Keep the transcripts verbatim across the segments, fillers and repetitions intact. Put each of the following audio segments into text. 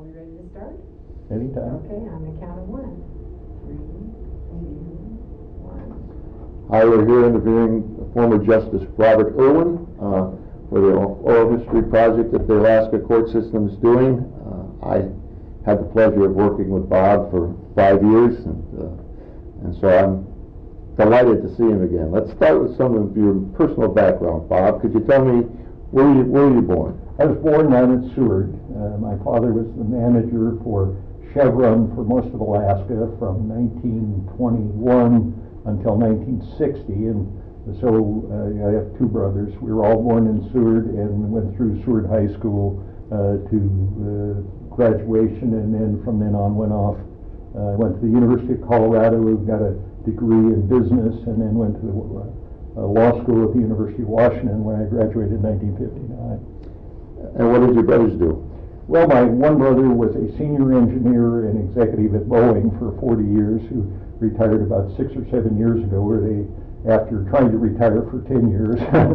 Are we ready to start? Anytime. Okay, on the count of one. Three, two, one. Hi, we're here interviewing former Justice Robert Irwin uh, for the oral history project that the Alaska court system is doing. Uh, I had the pleasure of working with Bob for five years, and, uh, and so I'm delighted to see him again. Let's start with some of your personal background, Bob. Could you tell me where you where were you born? I was born down in Seward. Uh, my father was the manager for Chevron for most of Alaska from nineteen twenty-one until nineteen sixty, and so uh, I have two brothers. We were all born in Seward and went through Seward High School uh, to uh, graduation, and then from then on went off. I uh, went to the University of Colorado, got a degree in business, and then went to the uh, law school at the University of Washington when I graduated in nineteen fifty-nine. And what did your brothers do? Well, my one brother was a senior engineer and executive at Boeing for forty years, who retired about six or seven years ago, where they, after trying to retire for ten years.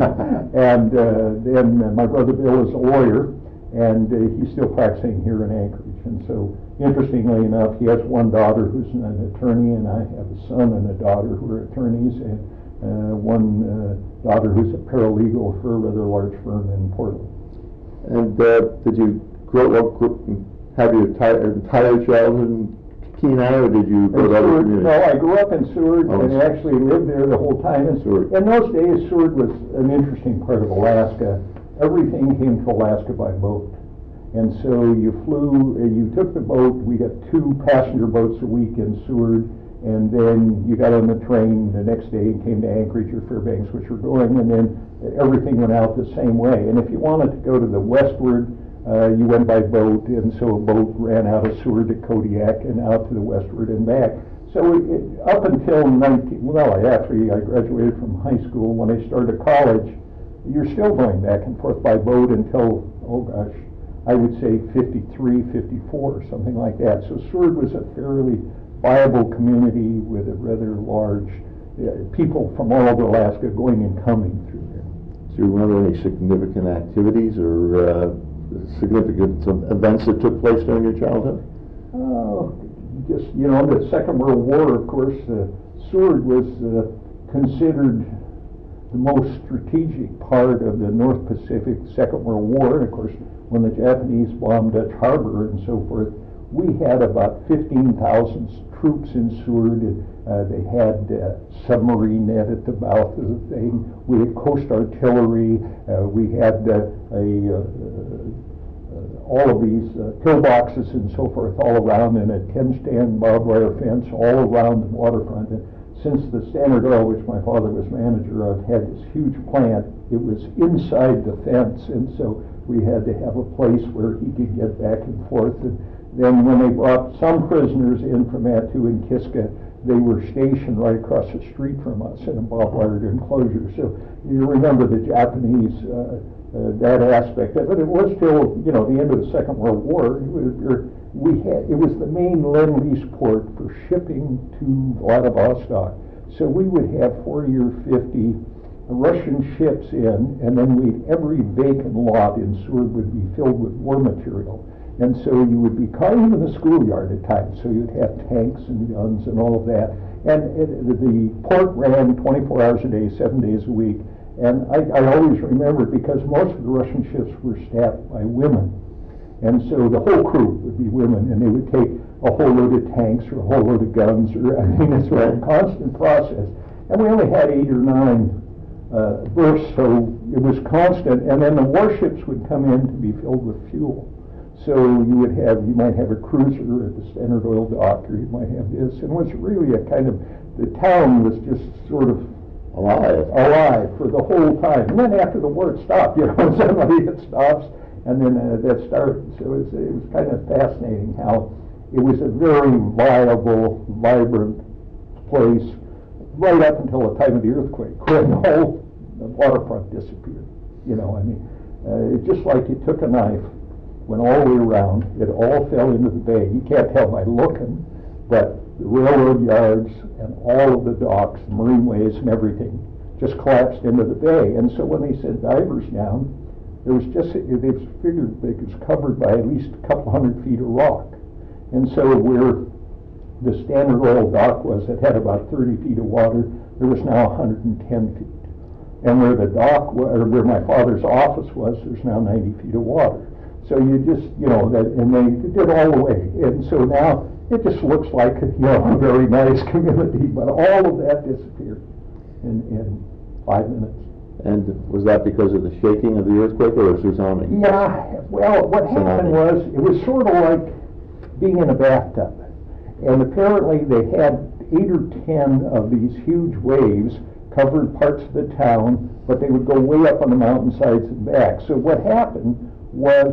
And uh, then uh, my brother Bill is a lawyer, and uh, he's still practicing here in Anchorage. And so, interestingly enough, he has one daughter who's an attorney, and I have a son and a daughter who are attorneys, and uh, one uh, daughter who's a paralegal for a rather large firm in Portland. And uh, did you grow up, have your entire, entire childhood in Kenai, or did you go to other communities? No, I grew up in Seward, oh, and actually lived there the whole time. And Seward. In those days, Seward was an interesting part of Alaska. Everything came to Alaska by boat. And so you flew, uh, you took the boat, we got two passenger boats a week in Seward, and then you got on the train the next day and came to Anchorage or Fairbanks, which were going, and then everything went out the same way. And if you wanted to go to the westward, uh, you went by boat, and so a boat ran out of Seward to Kodiak and out to the westward and back. So it, it, up until nineteen, well, I actually, I graduated from high school. When I started college, you're still going back and forth by boat until, oh gosh, I would say fifty-three, fifty-four, something like that. So Seward was a fairly viable community with a rather large uh, people from all over Alaska going and coming through there. Do you remember any significant activities or uh, significant events that took place during your childhood? Oh, just, you know, the Second World War, of course, uh, Seward was uh, considered the most strategic part of the North Pacific Second World War. And of course, when the Japanese bombed Dutch Harbor and so forth, we had about fifteen thousand troops in Seward. Uh, they had uh, submarine net at the mouth of the thing. We had coast artillery. Uh, we had uh, a uh, uh, all of these uh, pillboxes and so forth all around, and a ten-stand barbed wire fence all around the waterfront. And since the Standard Oil, which my father was manager of, had this huge plant, it was inside the fence, and so we had to have a place where he could get back and forth. And then when they brought some prisoners in from Attu and Kiska, they were stationed right across the street from us in a barbed wire enclosure. So you remember the Japanese, uh, uh, that aspect of it. It was still, you know, the end of the Second World War. It was, we had, it was the main Lend-Lease port for shipping to Vladivostok. So we would have forty or fifty Russian ships in, and then we'd, every vacant lot in Seward would be filled with war material. And so you would be caught in the schoolyard at times, so you'd have tanks and guns and all of that. And it, the port ran twenty-four hours a day, seven days a week. And I, I always remember it because most of the Russian ships were staffed by women. And so the whole crew would be women, and they would take a whole load of tanks or a whole load of guns, or, I mean, it's a constant process. And we only had eight or nine uh, berths, so it was constant. And then the warships would come in to be filled with fuel. So you would have, you might have a cruiser at the Standard Oil dock, or you might have this. And it was really a kind of, the town was just sort of alive, alive for the whole time. And then after the war it stopped, you know, suddenly it stops, and then uh, that started. So it was, it was kind of fascinating how it was a very viable, vibrant place right up until the time of the earthquake, when the whole the waterfront disappeared. You know, I mean, uh, it's just like you took a knife, went all the way around, it all fell into the bay. You can't tell by looking, but the railroad yards and all of the docks, the marineways and everything just collapsed into the bay. And so when they sent divers down, there was just, they figured it was covered by at least a couple hundred feet of rock. And so where the Standard Oil dock was, it had about thirty feet of water, there was now one hundred ten feet. And where the dock, or where my father's office was, there's now ninety feet of water. So you just, you know, that, and they did all the way. And so now it just looks like, you know, a very nice community, but all of that disappeared in, in five minutes. And was that because of the shaking of the earthquake or a tsunami? Yeah, well, what happened was, it was sort of like being in a bathtub. And apparently they had eight or ten of these huge waves covered parts of the town, but they would go way up on the mountainsides and back. So what happened was,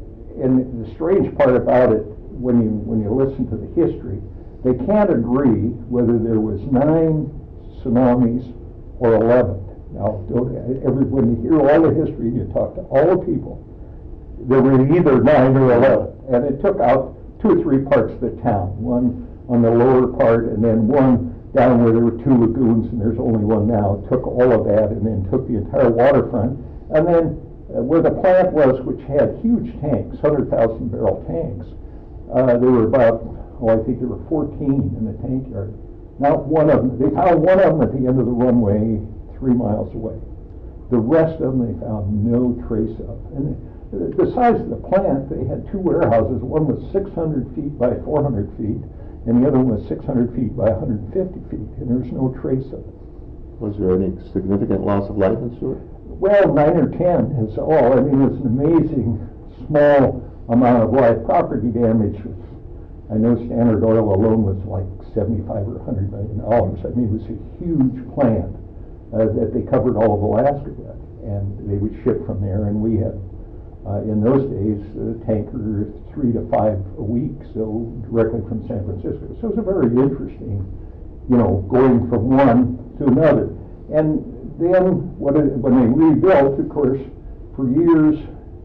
and the strange part about it, when you when you listen to the history, they can't agree whether there was nine tsunamis or eleven. Now, don't, every, when you hear all the history, you talk to all the people, there were either nine or eleven, and it took out two or three parts of the town, one on the lower part, and then one down where there were two lagoons, and there's only one now. It took all of that, and then took the entire waterfront, and then uh, where the plant was, which had huge tanks, one hundred thousand barrel tanks, uh, there were about, oh, I think there were fourteen in the tank yard. Not one of them, they found one of them at the end of the runway, three miles away. The rest of them they found no trace of. And the size of the plant, they had two warehouses. One was six hundred feet by four hundred feet, and the other one was six hundred feet by one hundred fifty feet, and there was no trace of it. Was there any significant loss of life in Seward? Well, nine or ten is all. I mean, it's an amazing small amount of life. Property damage was, I know Standard Oil alone was like seventy-five or one hundred million dollars. I mean, it was a huge plant uh, that they covered all of Alaska with, and they would ship from there, and we had Uh, in those days, a tanker three to five a week, so directly from San Francisco. So it was a very interesting, you know, going from one to another. And then when, it, when they rebuilt, of course, for years,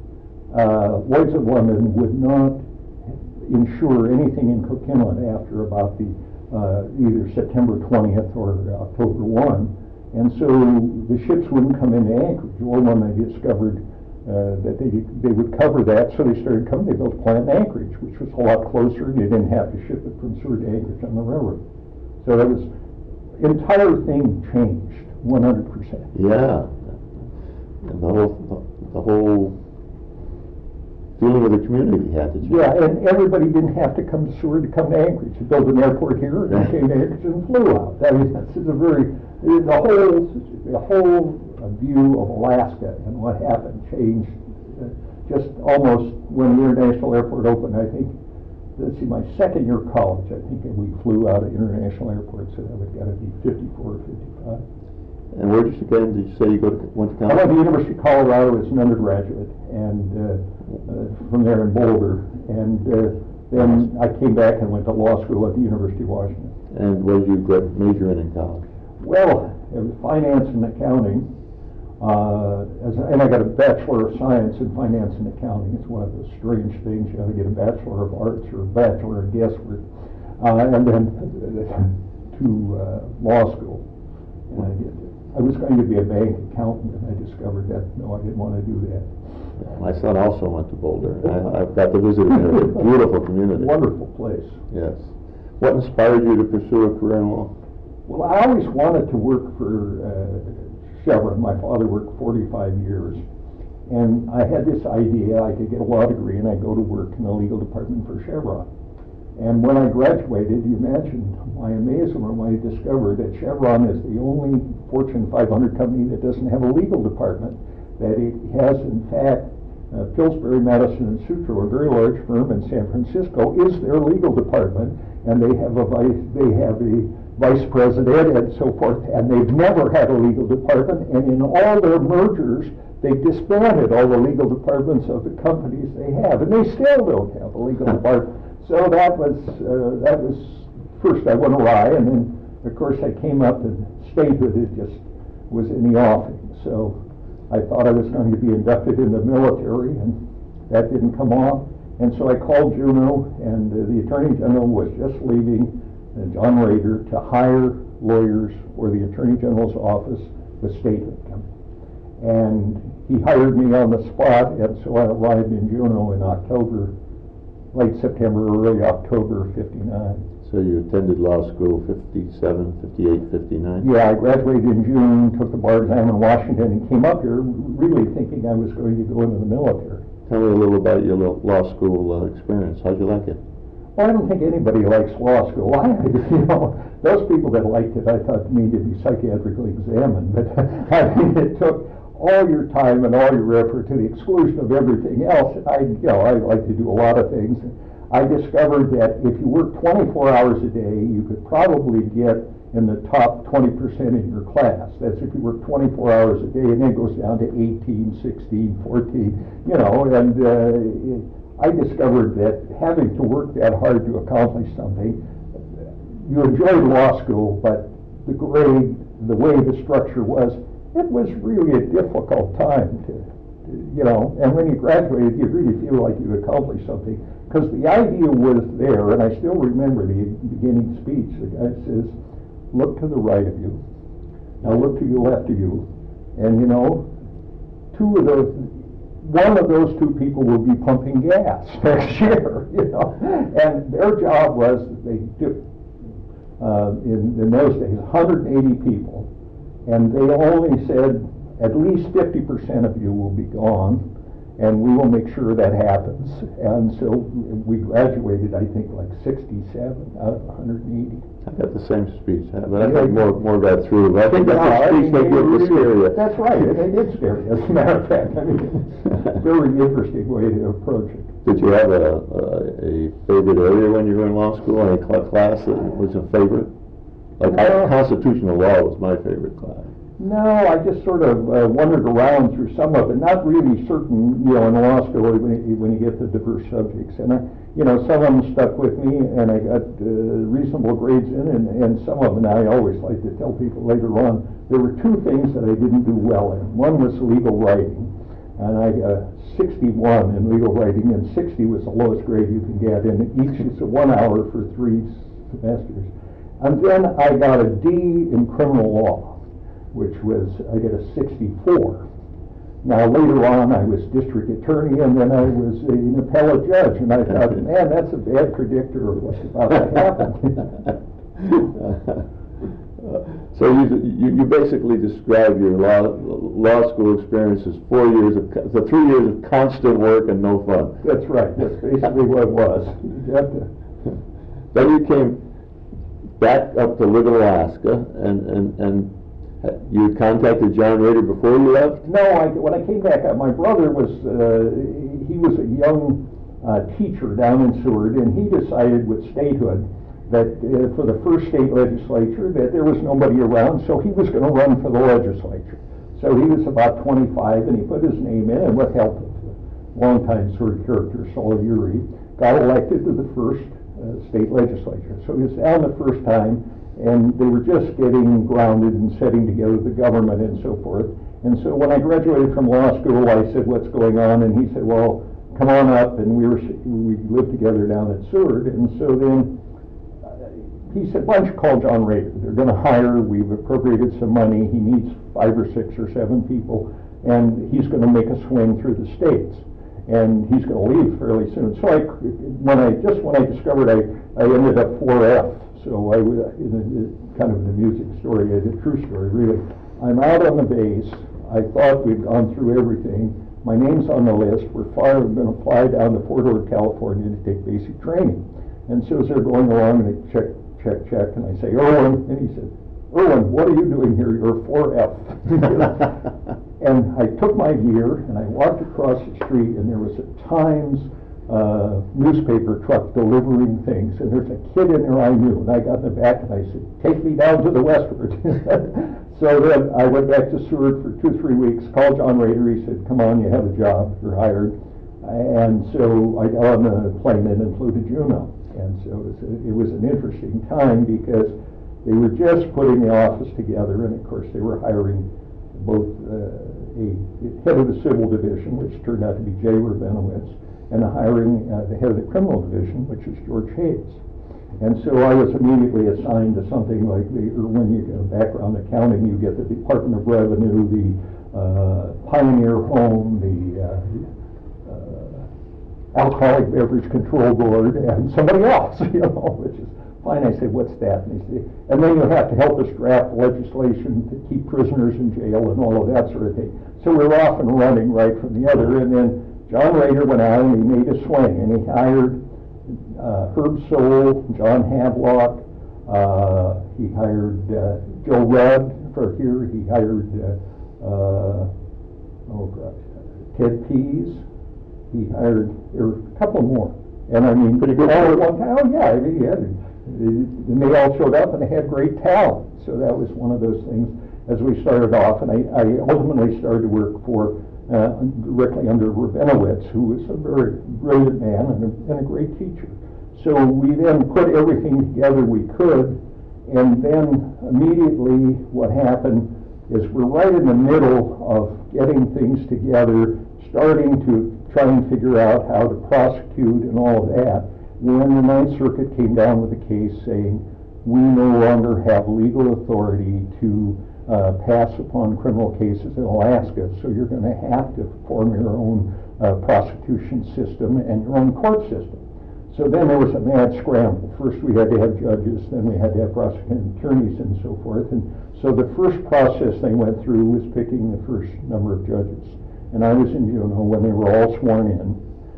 uh, Lloyd's of London would not insure anything in Cook Inlet after about the uh, either September twentieth or October first. And so the ships wouldn't come into Anchorage. Well, when they discovered Uh, that they they would cover that, so they started coming. They built a plant in Anchorage, which was a lot closer, and they didn't have to ship it from Seward to Anchorage on the railroad. So that was, entire thing changed one hundred percent. Yeah, and the whole the whole feeling of the community had to change. Yeah, and everybody didn't have to come to Seward to come to Anchorage. You built an airport here, and they came to Anchorage and flew out. I mean, that's a very the whole the whole. view of Alaska and what happened changed uh, just almost when the International Airport opened. I think, let's see, my second year of college, I think we flew out of International Airport, so that would got to be fifty-four or fifty-five. And where did you go? Did you say you go to, went to college? I went to the University of Colorado as an undergraduate, and uh, uh, from there in Boulder. And uh, then I came back and went to law school at the University of Washington. And what did you major in in college? Well, it was finance and accounting. Uh, as, and I got a Bachelor of Science in Finance and Accounting. It's one of the strange things. You have to get a Bachelor of Arts or a Bachelor of Guesswork. Uh, and then to uh, law school. And I, did, I was going to be a bank accountant, and I discovered that, no, I didn't want to do that. My son also went to Boulder. I, I've got to visit it. It's a beautiful community. Wonderful place. Yes. What inspired you to pursue a career in law? Well, I always wanted to work for uh, Chevron. My father worked forty-five years, and I had this idea I could get a law degree and I'd go to work in the legal department for Chevron. And when I graduated, you imagine my amazement when I discovered that Chevron is the only Fortune five hundred company that doesn't have a legal department. That it has, in fact, uh, Pillsbury, Madison, and Sutro, a very large firm in San Francisco, is their legal department, and they have a vice. They have a vice president and so forth, and they've never had a legal department, and in all their mergers, they've disbanded all the legal departments of the companies they have, and they still don't have a legal department. So that was, uh, that was, first I went awry, and then, of course, I came up and statehood it just was in the offing. So I thought I was going to be inducted in the military, and that didn't come off. And so I called Juneau, and uh, the Attorney General was just leaving, uh, John Rader, to hire lawyers for the Attorney General's office with statehood coming. And he hired me on the spot, and so I arrived in Juneau in October, late September, early October of fifty-nine. So you attended law school fifty-seven, fifty-eight, fifty-nine? Yeah, I graduated in June, took the bar exam in Washington, and came up here really thinking I was going to go into the military. Tell me a little about your lo- law school uh, experience. How'd you like it? Well, I don't think anybody likes law school. I, you know, those people that liked it, I thought needed to be psychiatrically examined. But I mean, it took all your time and all your effort to the exclusion of everything else. I, you know, I like to do a lot of things. I discovered that if you work twenty-four hours a day, you could probably get in the top twenty percent in your class. That's if you work twenty-four hours a day, and then it goes down to eighteen, sixteen, fourteen, you know, and uh, I discovered that having to work that hard to accomplish something, you enjoyed law school, but the grade, the way the structure was, it was really a difficult time to, to you know, and when you graduated, you really feel like you accomplished something, because the idea was there, and I still remember the beginning speech. The guy says, look to the right of you, now look to your left of you, and you know, two of those, one of those two people will be pumping gas next year, you know. And their job was that they do, uh, in, in those days, one hundred eighty people, and they only said at least fifty percent of you will be gone, and we will make sure that happens. And so we graduated, I think, like sixty-seven out of one hundred eighty. I got the same speech, but I think more more got through. I think that's No, the I speech mean, they they give to really- scare you. That's right, and they did scare you, as a matter of fact. I mean, it's a very interesting way to approach it. Did you have a, a, a favorite area when you were in law school? Any cl- class that was a favorite? Like Uh, constitutional law was my favorite class. No, I just sort of uh, wandered around through some of it, not really certain, you know, in law school when you, when you get to diverse subjects. And, I, you know, some of them stuck with me, and I got uh, reasonable grades in, and, and some of them, I always like to tell people later on, there were two things that I didn't do well in. One was legal writing, and I got a sixty-one in legal writing, and sixty was the lowest grade you can get, and each is a one hour for three semesters. And then I got a D in criminal law, which was, I get a sixty-four. Now, later on, I was district attorney, and then I was an appellate judge, and I thought, man, that's a bad predictor of what's about to happen. So you, you you basically described your law law school experience as four years of co- the three years of constant work and no fun. That's right. That's basically what it was. You have to, Then you came back up to live in Alaska, and and and you had contacted John Rader before you left? no, I, when I came back, uh, my brother was, uh, he was a young uh, teacher down in Seward, and he decided with statehood that uh, for the first state legislature that there was nobody around, so he was going to run for the legislature. So he was about twenty-five, and he put his name in, and with help of the longtime Seward character, Saul Urey, got elected to the first uh, state legislature. So he was down the first time, and they were just getting grounded and setting together the government and so forth. And so when I graduated from law school, I said, what's going on? And he said, well, come on up. And we were we lived together down at Seward. And so then uh, he said, why don't you call John Rader? They're going to hire. We've appropriated some money. He needs five or six or seven people, and he's going to make a swing through the states. And he's going to leave fairly soon. So I, when I just when I discovered I, I ended up four F. So I was in a, kind of an amusing story, a true story, really. I'm out on the base. I thought we'd gone through everything. My name's on the list. We're far, going to fly down to Fort Ord, California to take basic training. And so as they're going along, and they check, check, check, and I say, Erwin, and he said, Erwin, what are you doing here? You're four F. And I took my gear, and I walked across the street, and there was a Times Uh, newspaper truck delivering things, and there's a kid in there I knew, and I got in the back and I said, take me down to the westward. So then I went back to Seward for two, three weeks, called John Rader. He said, come on, you have a job, you're hired. And so I got on the plane and then flew to Juneau. And so it was, a, it was an interesting time because they were just putting the office together, and of course they were hiring both uh, a head of the civil division, which turned out to be Jay Rabinowitz, and hiring uh, the head of the criminal division, which is George Hayes. And so I was immediately assigned to something like the, or when you get a background accounting, you get the Department of Revenue, the uh, Pioneer Home, the uh, uh, Alcoholic Beverage Control Board, and somebody else, you know, which is fine. I say, what's that? And they say, and then you have to help us draft legislation to keep prisoners in jail and all of that sort of thing. So we were off and running right from the other, and then John Rader went out and he made a swing, and he hired uh, Herb Soule, John Havelock, uh, he hired uh, Joe Rudd for here, he hired uh, uh, oh gosh, Ted Pease, he hired, there were a couple more, and I mean, pretty good all at one time. Oh yeah, I mean, he had, and they all showed up and they had great talent, so that was one of those things as we started off, and I, I ultimately started to work for Uh, directly under Rabinowitz, who was a very brilliant man and a, and a great teacher. So we then put everything together we could, and then immediately what happened is we're right in the middle of getting things together, starting to try and figure out how to prosecute and all of that, when the Ninth Circuit came down with a case saying we no longer have legal authority to Uh, pass upon criminal cases in Alaska, so you're going to have to form your own uh, prosecution system and your own court system. So then there was a mad scramble. First we had to have judges, then we had to have prosecuting attorneys and so forth. And so the first process they went through was picking the first number of judges. And I was in Juneau when they were all sworn in,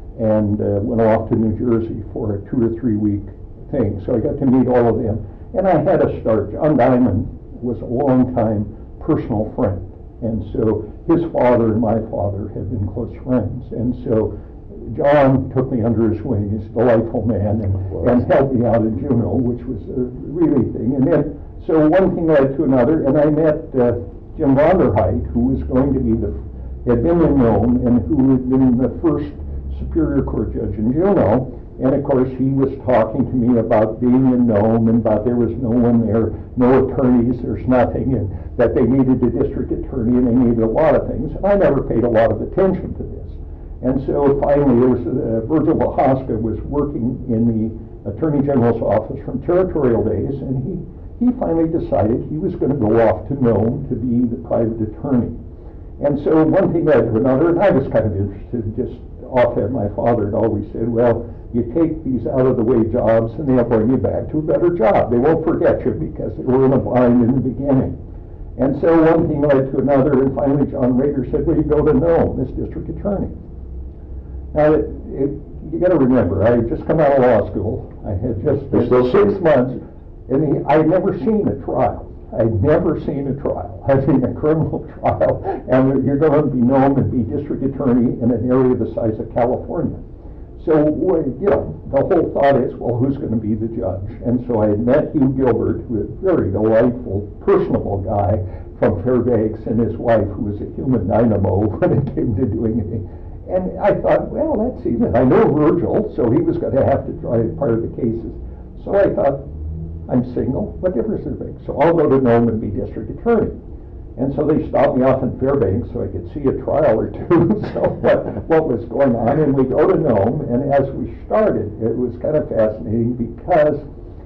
and uh, went off to New Jersey for a two or three week thing. So I got to meet all of them. And I had a start. John Diamond was a long-time personal friend, and so his father and my father had been close friends, and so John took me under his wing. He's a delightful man, and, and helped me out in Juneau, which was a really thing. And then, so one thing led to another, and I met uh, Jim Vonderheit, who was going to be the, had been in Nome, and who had been the first Superior Court judge in Juneau. And of course, he was talking to me about being in Nome and about there was no one there, no attorneys, there's nothing, and that they needed a district attorney and they needed a lot of things. And I never paid a lot of attention to this. And so finally, there was uh, Virgil Lahoska was working in the Attorney General's office from territorial days, and he, he finally decided he was going to go off to Nome to be the private attorney. And so one thing led to another, and I was kind of interested, just off at my father had always said, well, you take these out-of-the-way jobs and they'll bring you back to a better job. They won't forget you because they were in a bind in the beginning. And so one thing led to another, and finally John Rader said, well, you go to Nome as district attorney. Now, it, it, you got to remember, I had just come out of law school. I had just spent six months, and he, I had never seen a trial. I'd never seen a trial. I've seen a criminal trial, and you're going to be Nome and be district attorney in an area the size of California. So, you know, the whole thought is, well, who's going to be the judge? And so I had met Hugh Gilbert, who was a very delightful, personable guy from Fairbanks, and his wife, who was a human dynamo when it came to doing anything. And I thought, well, let's see, I know Virgil, so he was going to have to try part of the cases. So I thought, I'm single, what difference does it make? So I'll go to Nome and be district attorney. And so they stopped me off in Fairbanks so I could see a trial or two, so what, what was going on. And we go to Nome, and as we started, it was kind of fascinating because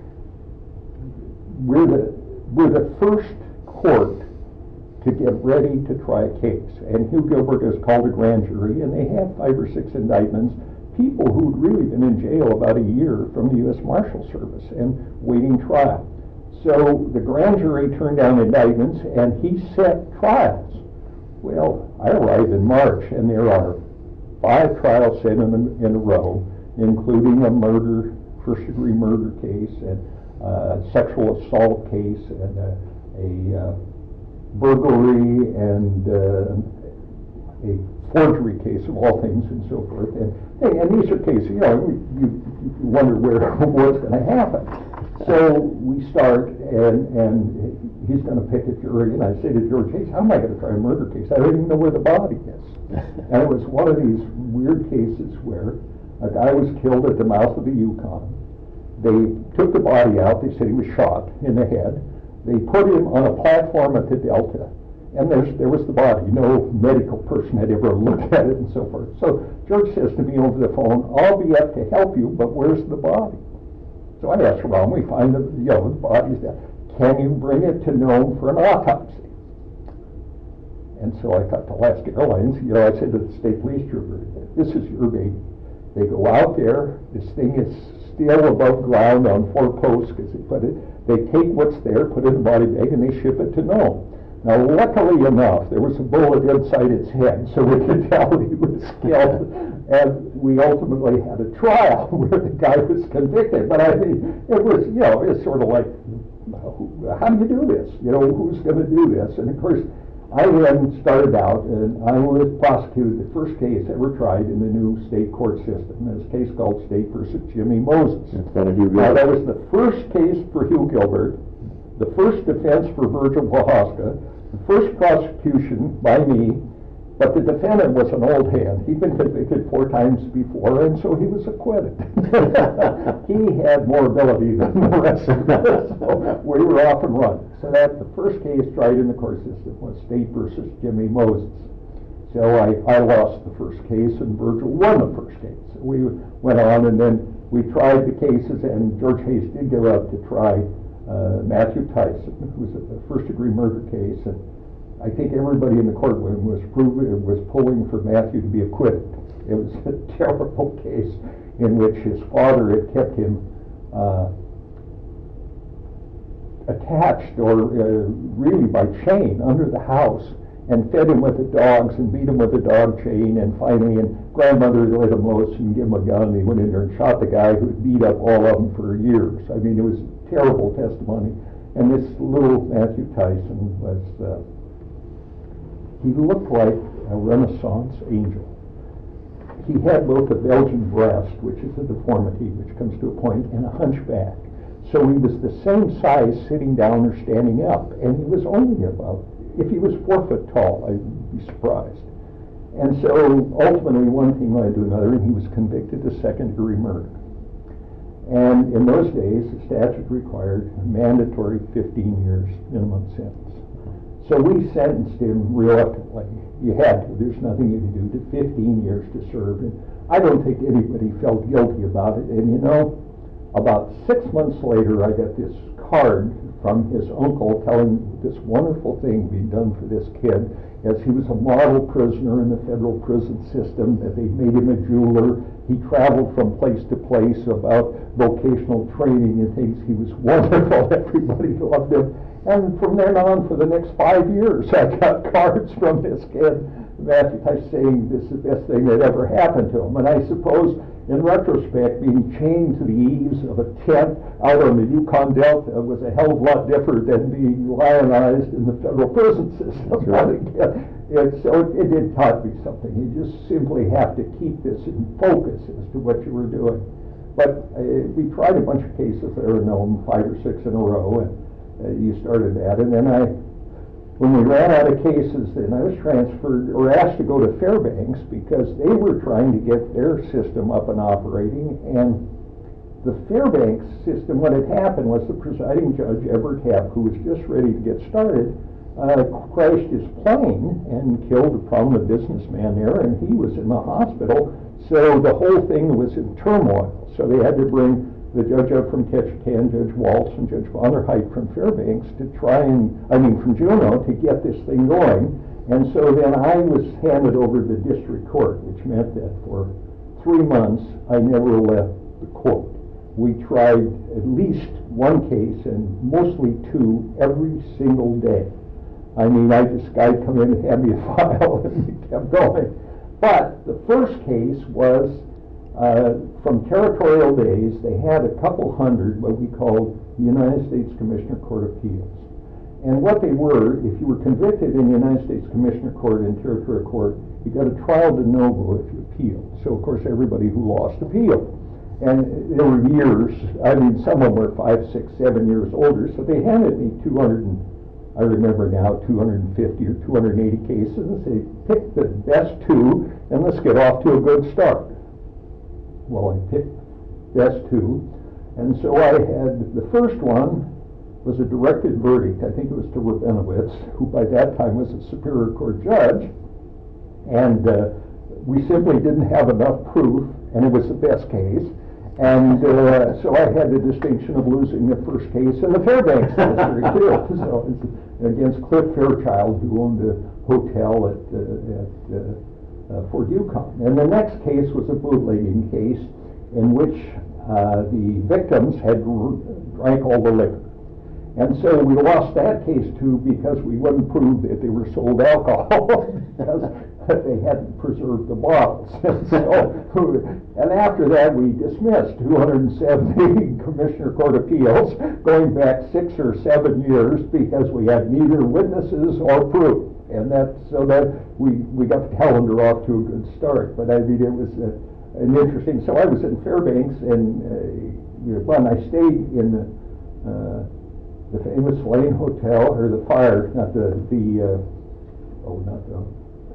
we're the, we're the first court to get ready to try a case. And Hugh Gilbert is called a grand jury, and they have five or six indictments, people who'd really been in jail about a year from the U S Marshal Service and waiting trial. So the grand jury turned down indictments, and he set trials. Well, I arrived in March, and there are five trials set in a, in a row, including a murder, first-degree murder case, and a sexual assault case, and a, a uh, burglary, and uh, a forgery case of all things, and so forth. And, hey, and these are cases, you know, you, you wonder where what's going to happen. So we start, and, and he's going to pick a jury, and I say to George, hey, how am I going to try a murder case? I don't even know where the body is. And it was one of these weird cases where a guy was killed at the mouth of the Yukon. They took the body out. They said he was shot in the head. They put him on a platform at the Delta, and there's, there was the body. No medical person had ever looked at it and so forth. So George says to me over the phone, I'll be up to help you, but where's the body? So I asked around, we find the, you know, the body's there. Can you bring it to Nome for an autopsy? And so I thought to Alaska Airlines, you know, I said to the state police trooper, this is your baby. They go out there, this thing is still above ground on four posts, because they put it, they take what's there, put it in a body bag, and they ship it to Nome. Now, luckily enough, there was a bullet inside its head, so we could tell he was killed. And we ultimately had a trial where the guy was convicted. But I mean, it was, you know, it's sort of like, how do you do this? You know, who's going to do this? And of course, I then started out, and I was prosecuted the first case ever tried in the new state court system. It's a case called State versus Jimmy Moses. Now, that was the first case for Hugh Gilbert, the first defense for Virgil Wahaska, the first prosecution by me, but the defendant was an old hand. He'd been convicted four times before, and so he was acquitted. He had more ability than the rest of us, so we were off and running. So that the first case tried in the court system was State versus Jimmy Moses. So I, I lost the first case, and Virgil won the first case. We went on, and then we tried the cases, and George Hayes did go up to try uh, Matthew Tyson, who was a first-degree murder case, and I think everybody in the courtroom was proving, was pulling for Matthew to be acquitted. It was a terrible case in which his father had kept him uh, attached, or uh, really by chain, under the house, and fed him with the dogs and beat him with a dog chain, and finally, and grandmother let him loose and gave him a gun. He went in there and shot the guy who had beat up all of them for years. I mean, it was terrible testimony. And this little Matthew Tyson was, uh, he looked like a Renaissance angel. He had both a Belgian breast, which is a deformity, which comes to a point, and a hunchback. So he was the same size sitting down or standing up, and he was only about, if he was four foot tall, I'd be surprised. And so ultimately one thing led to another, and he was convicted of second degree murder. And in those days, the statute required a mandatory fifteen years minimum sentence. So we sentenced him reluctantly. You had to. There's nothing you could do. To fifteen years to serve. And I don't think anybody felt guilty about it. And you know, about six months later, I got this card from his uncle telling this wonderful thing being done for this kid, as he was a model prisoner in the federal prison system, that they made him a jeweler. He traveled from place to place about vocational training and things. He was wonderful. Everybody loved him. And from then on, for the next five years, I got cards from this kid, Matthew Tyson, saying this is the best thing that ever happened to him. And I suppose, in retrospect, being chained to the eaves of a tent out on the Yukon Delta was a hell of a lot different than being lionized in the federal prison system. Right. It, so it, it did taught me something. You just simply have to keep this in focus as to what you were doing. But uh, we tried a bunch of cases that are known, five or six in a row, and uh, you started that. And then I, when we ran out of cases, then I was transferred or asked to go to Fairbanks because they were trying to get their system up and operating. And the Fairbanks system, what had happened was the presiding judge, Everett Hepp, who was just ready to get started, uh, crashed his plane and killed a prominent businessman there, and he was in the hospital. So the whole thing was in turmoil. So they had to bring the judge up from Ketchikan, Judge Waltz, and Judge Vonderheit from Fairbanks to try and, I mean from Juneau, to get this thing going. And so then I was handed over to the district court, which meant that for three months I never left the court. We tried at least one case, and mostly two, every single day. I mean, I just, I'd come in and hand me a file, and we kept going. But the first case was uh, from territorial days. They had a couple hundred, what we called the United States Commissioner Court Appeals. And what they were, if you were convicted in the United States Commissioner Court and Territorial Court, you got a trial de novo if you appealed. So, of course, everybody who lost appealed. And there were years, I mean, some of them were five, six, seven years older, so they handed me two hundred, and, I remember now, two hundred fifty or two hundred eighty cases, and say, pick the best two, and let's get off to a good start. Well, I picked the best two, and so I had, the first one was a directed verdict. I think it was to Rabinowitz, who by that time was a Superior Court judge, and uh, we simply didn't have enough proof, and it was the best case. And uh, so I had the distinction of losing the first case in the Fairbanks district too. So it's against Cliff Fairchild, who owned a hotel at, uh, at uh, uh, Fort Yukon. And the next case was a bootlegging case in which uh, the victims had drank all the liquor. And so we lost that case too because we wouldn't prove that they were sold alcohol because they hadn't preserved the bottles. And, so, and after that we dismissed two hundred seventy Commissioner Court Appeals going back six or seven years because we had neither witnesses or proof. And that, so that we, we got the calendar off to a good start. But I mean, it was a, an interesting, so I was in Fairbanks and uh, when I stayed in the uh, the famous Lane Hotel, or the fire, not the, the uh, oh, not the,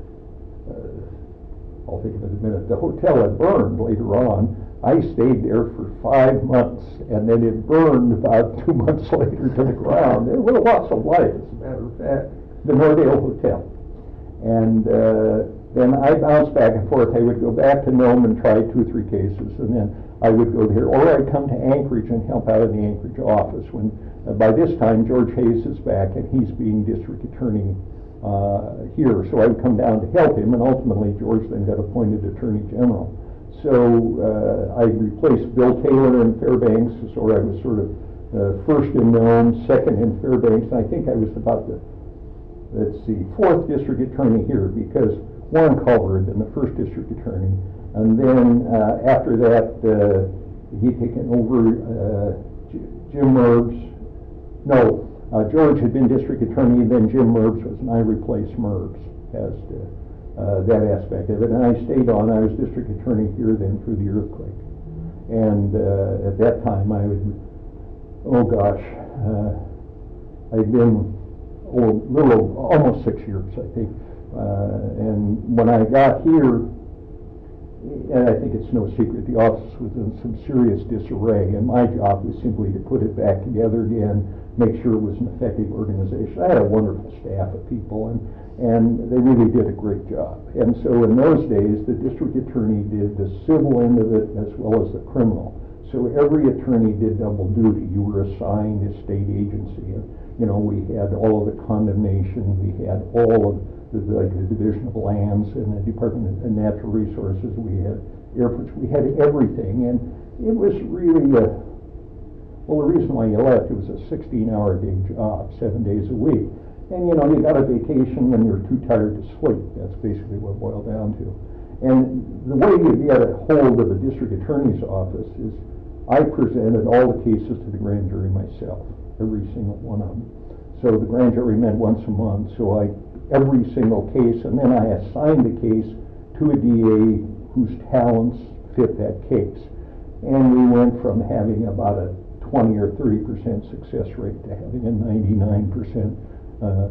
uh, I'll think of it in a minute, the hotel had burned later on. I stayed there for five months, and then it burned about two months later to the ground. It was a loss of life, as a matter of fact, the Nordale Hotel. And uh, then I bounced back and forth. I would go back to Nome and try two or three cases, and then I would go there, or I'd come to Anchorage and help out in the Anchorage office. When uh, by this time George Hayes is back and he's being district attorney uh, here, so I would come down to help him, and ultimately George then got appointed attorney general. So uh, I replaced Bill Taylor in Fairbanks, so I was sort of uh, first in Nome, second in Fairbanks, and I think I was about the, let's see, fourth district attorney here because Warren Culver had been the first district attorney. And then uh, after that, uh, he'd taken over uh, Jim Merbs. No, uh, George had been district attorney, and then Jim Merbs was, and I replaced Merbs as to, uh, that aspect of it. And I stayed on. I was district attorney here then through the earthquake. And uh, at that time, I would, oh gosh, uh, I'd been oh, little, almost six years, I think. Uh, and when I got here, and I think it's no secret, the office was in some serious disarray, and my job was simply to put it back together again, make sure it was an effective organization. I had a wonderful staff of people, and, and they really did a great job. And so in those days, the district attorney did the civil end of it as well as the criminal. So every attorney did double duty. You were assigned a state agency. And, you know, we had all of the condemnation, we had all of The, like the Division of Lands and the Department of Natural Resources, we had Air Force, we had everything, and it was really a, well, the reason why you left, it was a sixteen hour day job, seven days a week, and you know, you got a vacation when you're too tired to sleep. That's basically what it boiled down to. And the way you get a hold of the district attorney's office is I presented all the cases to the grand jury myself, every single one of them. So the grand jury met once a month, so I every single case, and then I assigned the case to a D A whose talents fit that case. And we went from having about a twenty or thirty percent success rate to having a ninety-nine percent uh,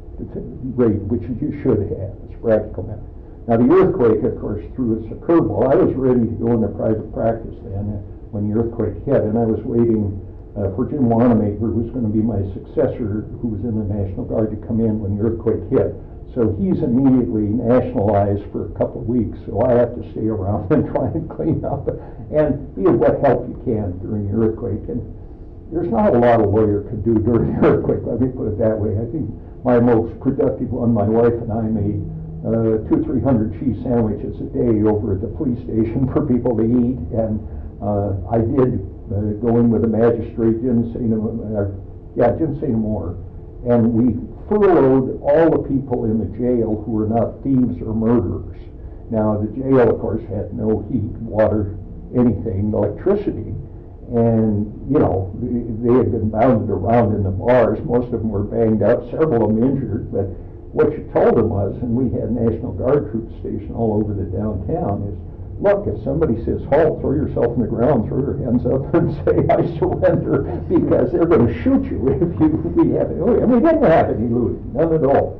rate, which you should have. It's a practical matter. Now the earthquake, of course, threw us a curveball. I was ready to go into private practice then when the earthquake hit, and I was waiting Uh, for Jim Wanamaker, who's going to be my successor, who was in the National Guard, to come in when the earthquake hit. So he's immediately nationalized for a couple of weeks, so I have to stay around and try and clean up and be of what help you can during the earthquake. And there's not a lot a lawyer could do during the earthquake, let me put it that way. I think my most productive one, my wife and I made uh, two, three hundred cheese sandwiches a day over at the police station for people to eat, and uh, I did Uh, go in with a magistrate, didn't say no, uh, yeah, didn't say no more, and we furloughed all the people in the jail who were not thieves or murderers. Now the jail, of course, had no heat, water, anything, electricity, and you know they had been bounded around in the bars. Most of them were banged up, several of them injured. But what you told them was, and we had National Guard troops stationed all over the downtown, is, look, if somebody says halt, throw yourself on the ground, throw your hands up and say, I surrender, because they're going to shoot you if you we have it. And we didn't have any looting, none at all.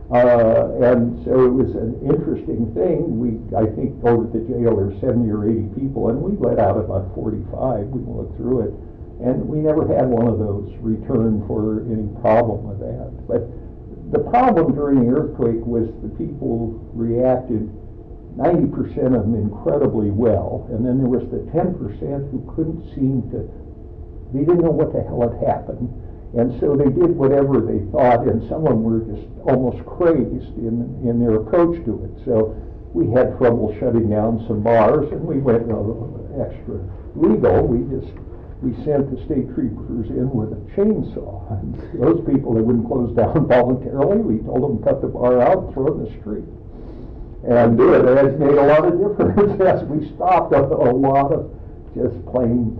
Uh, and so it was an interesting thing. We, I think over at the jail there were seventy or eighty people, and we let out about forty-five. We looked through it, and we never had one of those return for any problem with that. But the problem during the earthquake was the people reacted ninety percent of them incredibly well, and then there was the ten percent who couldn't seem to, they didn't know what the hell had happened, and so they did whatever they thought, and some of them were just almost crazed in, in their approach to it. So we had trouble shutting down some bars, and we went uh, extra legal. We just, we sent the state troopers in with a chainsaw. And those people that wouldn't close down voluntarily, we told them to cut the bar out, throw it in the street. And it has made a lot of difference as we stopped a, a lot of just plain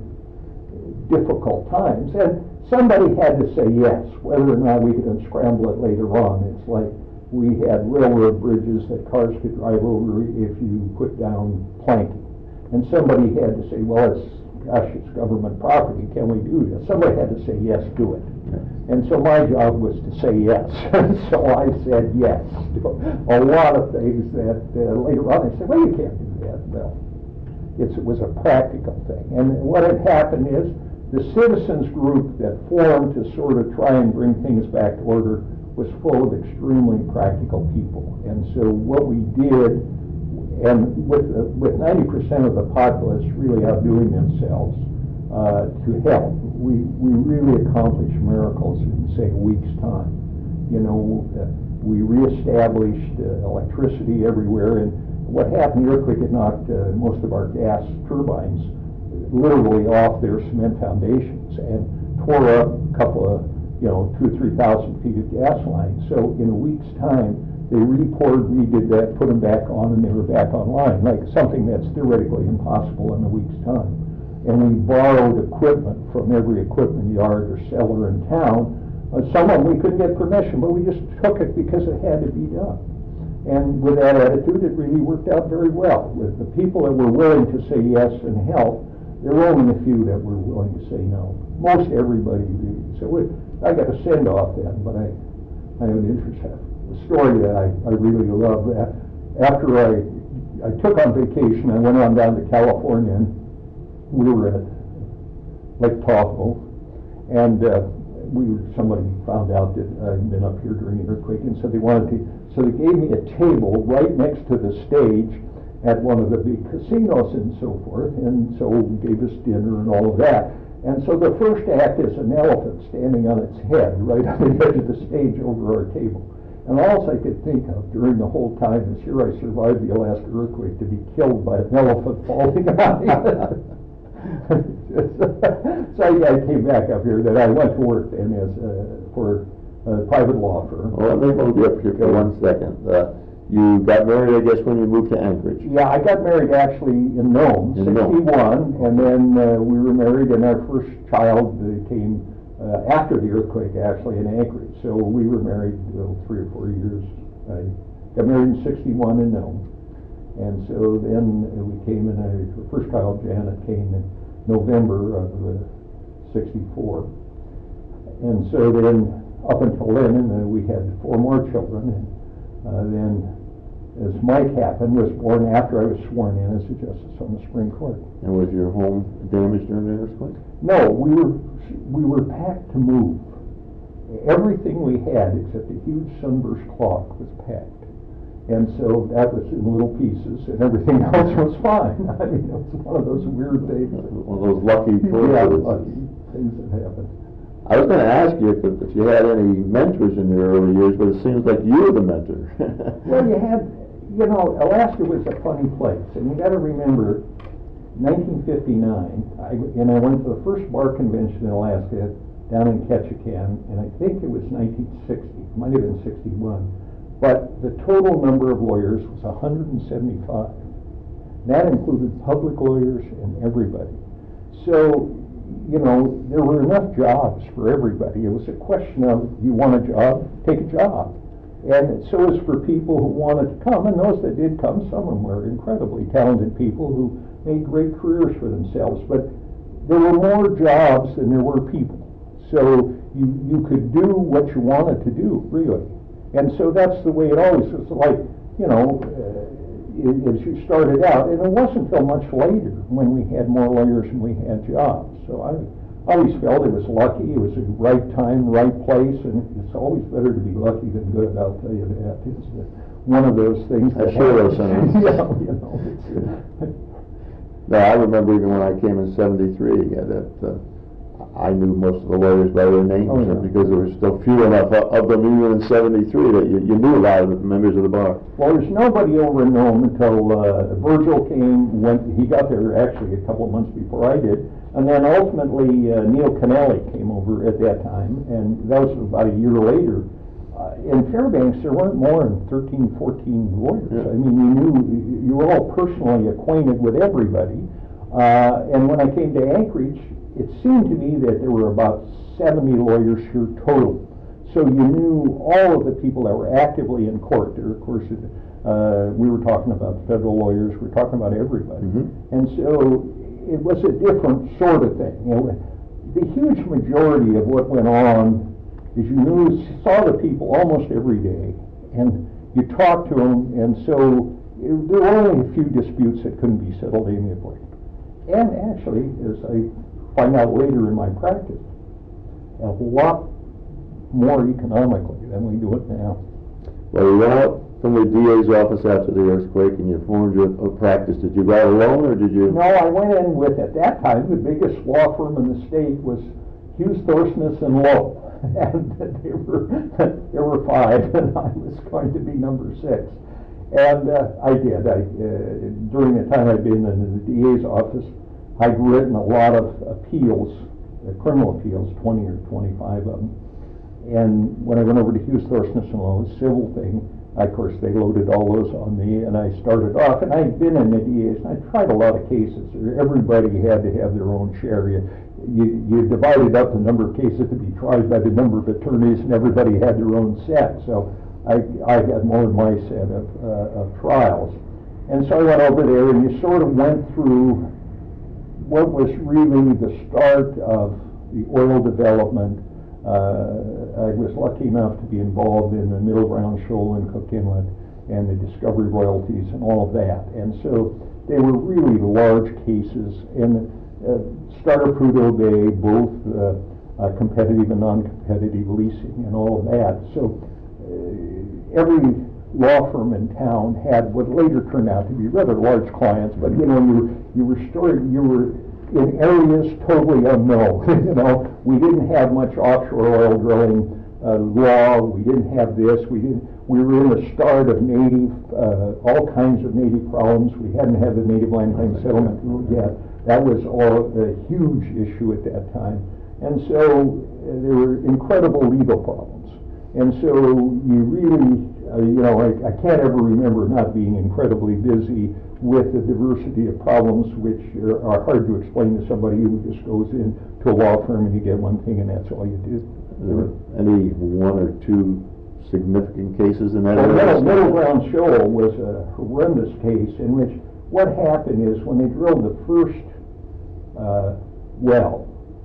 difficult times. And somebody had to say yes, whether or not we could unscramble it later on. It's like we had railroad bridges that cars could drive over if you put down planking. And somebody had to say, well, it's, gosh, it's government property, can we do this? Somebody had to say, yes, do it. And so my job was to say yes. So I said yes to a lot of things that uh, later on they said, well, you can't do that. Well, it's, it was a practical thing. And what had happened is the citizens group that formed to sort of try and bring things back to order was full of extremely practical people. And so what we did, and with, uh, with ninety percent of the populace really outdoing themselves uh, to help, we, we really accomplished miracles in, say, a week's time. You know, uh, we reestablished uh, electricity everywhere, and what happened, the earthquake had knocked uh, most of our gas turbines literally off their cement foundations and tore up a couple of, you know, two or three thousand feet of gas lines. So in a week's time, they re-poured, redid that, put them back on, and they were back online, like something that's theoretically impossible in a week's time. And we borrowed equipment from every equipment yard or cellar in town. Uh, some of them we couldn't get permission, but we just took it because it had to be done. And with that attitude, it really worked out very well. With the people that were willing to say yes and help, there were only a few that were willing to say no. Most everybody did. So we, I got a send-off then, but I, I have an interest in the story that I, I really love. After I, I took on vacation, I went on down to California, and we were at Lake Tahoe, and uh, we somebody found out that I'd been up here during the earthquake, and so they wanted to, so they gave me a table right next to the stage at one of the big casinos and so forth, and so gave us dinner and all of that. And so the first act is an elephant standing on its head right on the edge of the stage over our table. And all I could think of during the whole time is, here I survived the Alaska earthquake to be killed by an elephant falling on me. So I, I came back up here, that I went to work then as uh, for a private law firm. Well, let me hold you up here for one second. Uh, you got married, I guess, when you moved to Anchorage. Yeah, I got married actually in Nome, in sixty-one, Nome. And then uh, we were married, and our first child uh, came uh, after the earthquake, actually, in Anchorage. So we were married well, three or four years. I got married in sixty-one in Nome. And so then uh, we came in, our first child, Janet, came in November of uh, sixty-four. And so then, up until then, and, uh, we had four more children. And uh, then, as Mike happened, was born after I was sworn in as a justice on the Supreme Court. And was your home damaged during the earthquake? No, we were we were packed to move. Everything we had, except a huge sunburst clock, was packed. And so that was in little pieces, and everything else was fine. I mean, it was one of those weird things. One of those lucky yeah, lucky things that happened. I was going to ask you if, if you had any mentors in your early years, but it seems like you were the mentor. Well, you had, you know, Alaska was a funny place, and you got to remember, nineteen fifty-nine, I, and I went to the first bar convention in Alaska down in Ketchikan, and I think it was nineteen sixty, it might have been sixty-one. But the total number of lawyers was one hundred seventy-five. That included public lawyers and everybody. So, you know, there were enough jobs for everybody. It was a question of, you want a job, take a job. And so it was for people who wanted to come, and those that did come, some of them were incredibly talented people who made great careers for themselves. But there were more jobs than there were people. So you, you could do what you wanted to do, really. And so that's the way it always was. Like, you know, uh, as you started out, and it wasn't until much later when we had more lawyers and we had jobs. So I always felt it was lucky. It was the right time, right place, and it's always better to be lucky than good, I'll tell you that. It's, uh, one of those things. I that share those happens. sentiments. Yeah, you know, it's, No, I remember even when I came in seventy-three, yeah, that, uh, I knew most of the lawyers by their names, Oh, yeah. because there were still few enough of of them even in seventy-three that you, you knew a lot of the members of the bar. well, there's nobody over in Nome until uh, Virgil came, went, he got there actually a couple of months before I did, and then ultimately uh, Neil Kennelly came over at that time, and that was about a year later. Uh, in Fairbanks, there weren't more than thirteen, fourteen lawyers. Yeah. I mean, you knew, you were all personally acquainted with everybody. Uh, and when I came to Anchorage, it seemed to me that there were about seventy lawyers here total. So you knew all of the people that were actively in court. There, of course, it, uh, we were talking about federal lawyers, we were talking about everybody. Mhm. And so it was a different sort of thing. You know, the huge majority of what went on is you knew, saw the people almost every day, and you talked to them, and so it, there were only a few disputes that couldn't be settled amiably. And actually, as I find out later in my practice, a lot more economically than we do it now. Well, you went out from the D A's office after the earthquake and you formed your a practice. Did you go out alone, or did you? No, I went in with, at that time, the biggest law firm in the state was Hughes, Thorsness and Lowe. And they were, there were five, and I was going to be number six. And uh, I did. I, uh, during the time I'd been in the D A's office, I'd written a lot of appeals, uh, criminal appeals, twenty or twenty-five of them. And when I went over to Hughes, Thorsness and Lowe, civil thing, of course, they loaded all those on me, and I started off. And I'd been in the D A's, and I tried a lot of cases. Everybody had to have their own share. You, you, you divided up the number of cases to be tried by the number of attorneys, and everybody had their own set. So I, I got more than my set of, uh, of trials. And so I went over there, and you sort of went through what was really the start of the oil development. Uh, I was lucky enough to be involved in the Middle Ground Shoal and Cook Inlet and the discovery royalties and all of that. And so they were really large cases. And uh, Starter Prudhoe Bay, both uh, uh, competitive and non-competitive leasing and all of that. So uh, every law firm in town had what later turned out to be rather large clients, but you know, you you were stored, you were in areas totally unknown. You know, we didn't have much offshore oil drilling uh, law. We didn't have this. We didn't. We were in the start of native, uh, all kinds of native problems. We hadn't had the native land claim settlement yet. That was all a huge issue at that time, and so uh, there were incredible legal problems. And so you really, uh, you know, I, I can't ever remember not being incredibly busy with the diversity of problems which are, are hard to explain to somebody who just goes in to a law firm and you get one thing and that's all you do. There were any one or two significant cases in that Well, area? Middle, Middle Ground Shoal was a horrendous case in which what happened is when they drilled the first uh, well,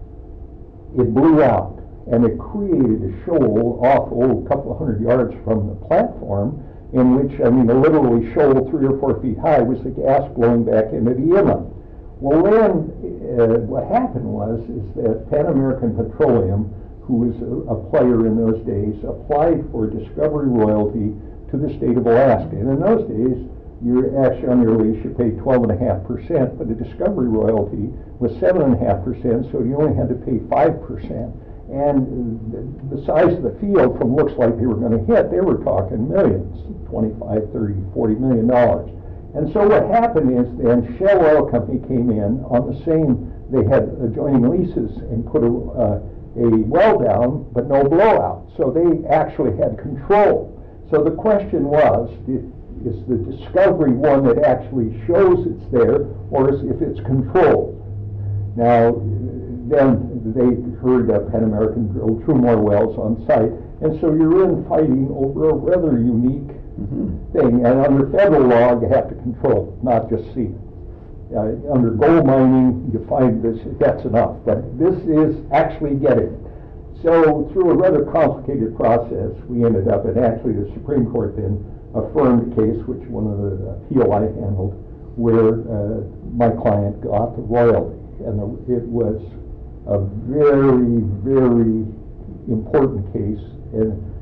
it blew out. And it created a shoal off, oh, a couple of hundred yards from the platform, in which, I mean, a literally shoal three or four feet high was the gas blowing back into the inlet. Well, then, uh, what happened was, is that Pan American Petroleum, who was a, a player in those days, applied for discovery royalty to the state of Alaska. And in those days, you're actually on your lease, you pay twelve and a half percent, but the discovery royalty was seven and a half percent, so you only had to pay five percent. And the size of the field from looks like they were going to hit, they were talking millions, twenty-five, thirty, forty million dollars. And so what happened is then Shell Oil Company came in on the same, they had adjoining leases and put a, uh, a well down, but no blowout. So they actually had control. So the question was, is the discovery one that actually shows it's there, or is if it's controlled? Now, then they heard uh, Pan American drill two more wells on site, and so you're in fighting over a rather unique mm-hmm. thing. And under federal law, you have to control, not just see. Uh, under gold mining, you find this, that's enough, but this is actually getting it. So through a rather complicated process, we ended up, and actually the Supreme Court then affirmed a case, which one of the appeal I handled, where uh, my client got the royalty, and the, it was a very, very important case, and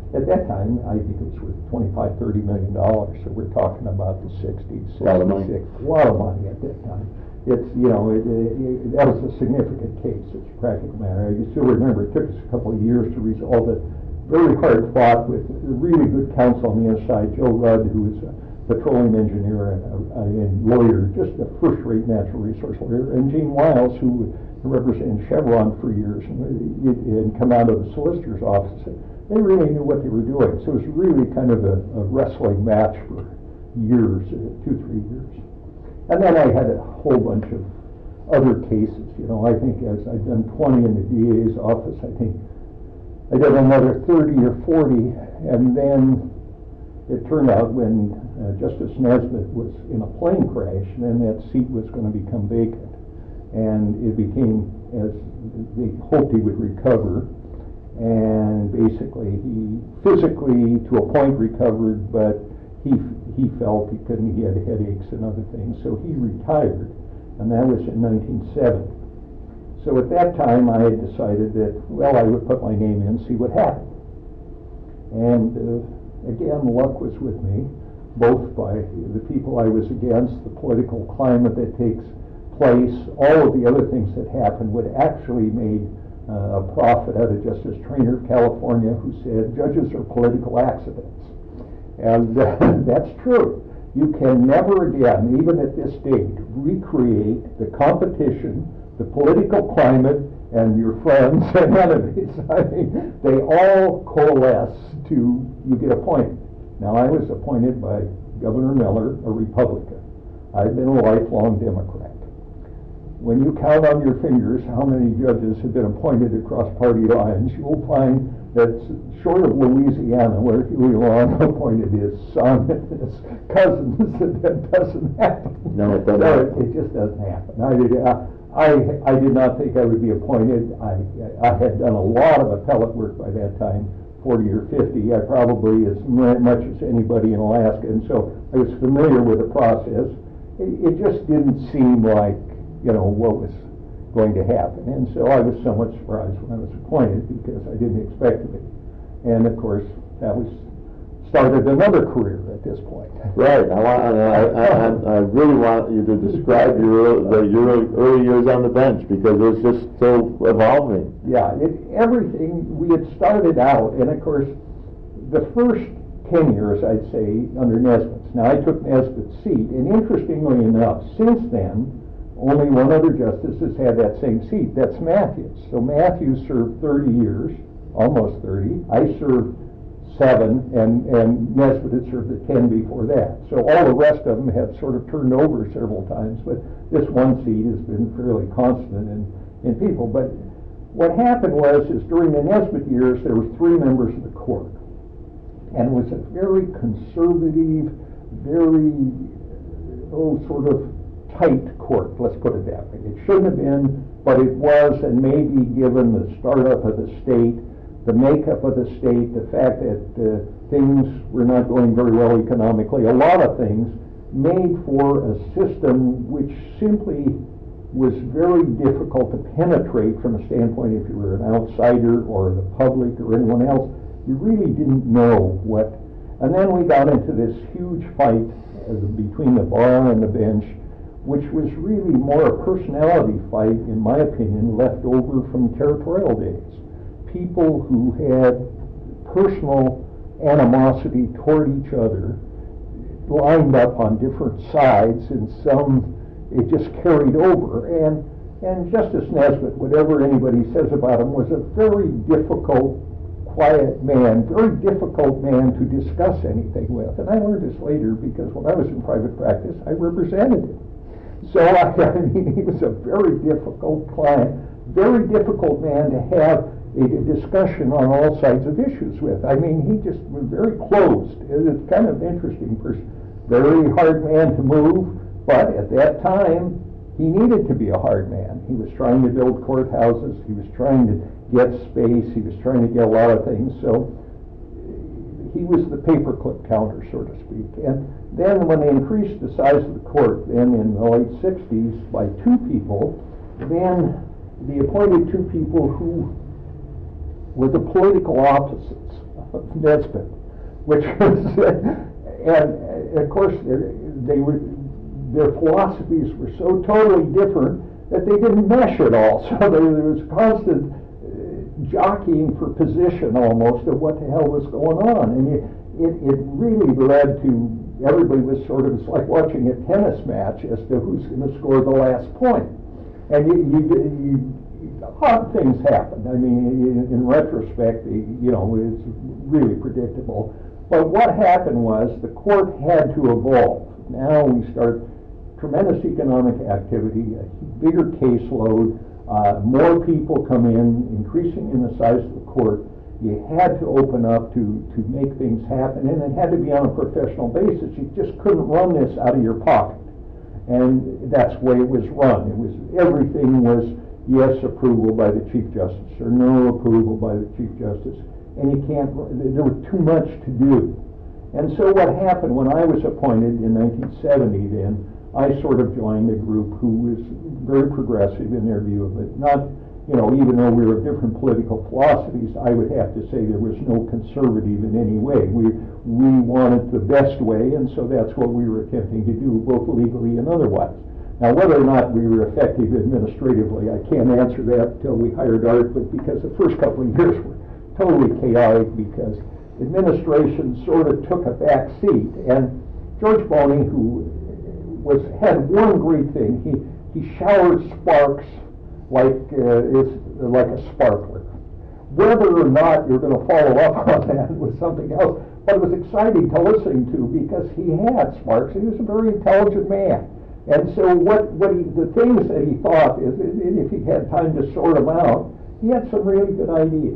At that time, I think it was worth twenty-five, thirty million dollars, so we're talking about the sixties, A lot of money. sixty-six. A lot of money at that time. It's, you know, it, it, it, that was a significant case, it's a practical matter. I still remember it took us a couple of years to resolve it. Very hard fought with really good counsel on the inside. Joe Rudd, who was a petroleum engineer and, a, and lawyer, just a first-rate natural resource lawyer, and Gene Wiles, who represented Chevron for years and, and come out of the solicitor's office. They really knew what they were doing. So it was really kind of a, a wrestling match for years, uh, two, three years. And then I had a whole bunch of other cases. You know, I think as I'd done twenty in the D A's office, I think I did another thirty or forty, and then it turned out when uh, Justice Nesbitt was in a plane crash, then that seat was going to become vacant. And it became, as they hoped he would recover, and basically he physically to a point recovered, but he he felt he couldn't, he had headaches and other things, so he retired, and that was in nineteen seventy. So at that time I had decided that, well, I would put my name in, see what happened. And uh, again, luck was with me, both by the people I was against, the political climate that takes place, all of the other things that happened would actually made Uh, a prophet out of Justice Traynor of California, who said judges are political accidents. And uh, that's true. You can never again, even at this date, recreate the competition, the political climate, and your friends and enemies. I mean, they all coalesce to, you get appointed. Now, I was appointed by Governor Miller, a Republican. I've been a lifelong Democrat. When you count on your fingers how many judges have been appointed across party lines, you will find that short of Louisiana, where Huey Long appointed his son and his cousins, that doesn't happen. No, it doesn't so happen. It, it just doesn't happen. I did, I, I did not think I would be appointed. I, I had done a lot of appellate work by that time, forty or fifty. I probably as much as anybody in Alaska, and so I was familiar with the process. It, it just didn't seem like, you know, what was going to happen. And so I was somewhat surprised when I was appointed because I didn't expect to be. And of course, that was started another career at this point. Right. I want. I, I, I really want you to describe your the, your early years on the bench, because it was just so evolving. Yeah. It, everything we had started out, and of course, the first ten years, I'd say, under Nesbitt's. Now, I took Nesbitt's seat, and interestingly enough, since then, only one other justice has had that same seat. That's Matthews. So Matthews served thirty years, almost thirty. I served seven, and, and Nesbitt had served the ten before that. So all the rest of them have sort of turned over several times, but this one seat has been fairly constant in, in people. But what happened was, is during the Nesbitt years, there were three members of the court. And it was a very conservative, very, oh, sort of tight court, let's put it that way. It shouldn't have been, but it was, and maybe given the startup of the state, the makeup of the state, the fact that uh, things were not going very well economically, a lot of things made for a system which simply was very difficult to penetrate from a standpoint if you were an outsider or the public or anyone else. You really didn't know what. And then we got into this huge fight uh, between the bar and the bench, which was really more a personality fight, in my opinion, left over from territorial days. People who had personal animosity toward each other lined up on different sides, and some, it just carried over. And, and Justice Nesbitt, whatever anybody says about him, was a very difficult, quiet man, very difficult man to discuss anything with. And I learned this later because when I was in private practice, I represented him. So, I, I mean, he was a very difficult client, very difficult man to have a, a discussion on all sides of issues with. I mean, he just was very closed. It's kind of interesting person. Very hard man to move, but at that time, he needed to be a hard man. He was trying to build courthouses. He was trying to get space. He was trying to get a lot of things. So he was the paperclip counter, so to speak. And then when they increased the size of the court, then in the late sixties, by two people, then they appointed two people who were the political opposites of Nesbitt, which was, and uh, of course they were, their philosophies were so totally different that they didn't mesh at all. So there, there was constant uh, jockeying for position almost of what the hell was going on, and it, it, it really led to, everybody was sort of, it's like watching a tennis match as to who's going to score the last point. And you, you, you, odd things happen. I mean, in, in retrospect, you know, it's really predictable. But what happened was the court had to evolve. Now we start tremendous economic activity, a bigger caseload, uh, more people come in, increasing in the size of the court. You had to open up to, to make things happen, and it had to be on a professional basis. You just couldn't run this out of your pocket. And that's the way it was run. It was, everything was yes approval by the Chief Justice or no approval by the Chief Justice. And you can't, there was too much to do. And so what happened when I was appointed in nineteen seventy then, I sort of joined a group who was very progressive in their view of it. Not, you know, even though we were of different political philosophies, I would have to say there was no conservative in any way. We, we wanted the best way, and so that's what we were attempting to do, both legally and otherwise. Now, whether or not we were effective administratively, I can't answer that until we hired Art, but because the first couple of years were totally chaotic because administration sort of took a back seat. And George Boney, who was had one great thing, he, he showered sparks like uh, is like a sparkler. Whether or not you're going to follow up on that was something else, but it was exciting to listen to because he had sparks. He was a very intelligent man. And so what, what he, the things that he thought is, and if he had time to sort them out, he had some really good ideas.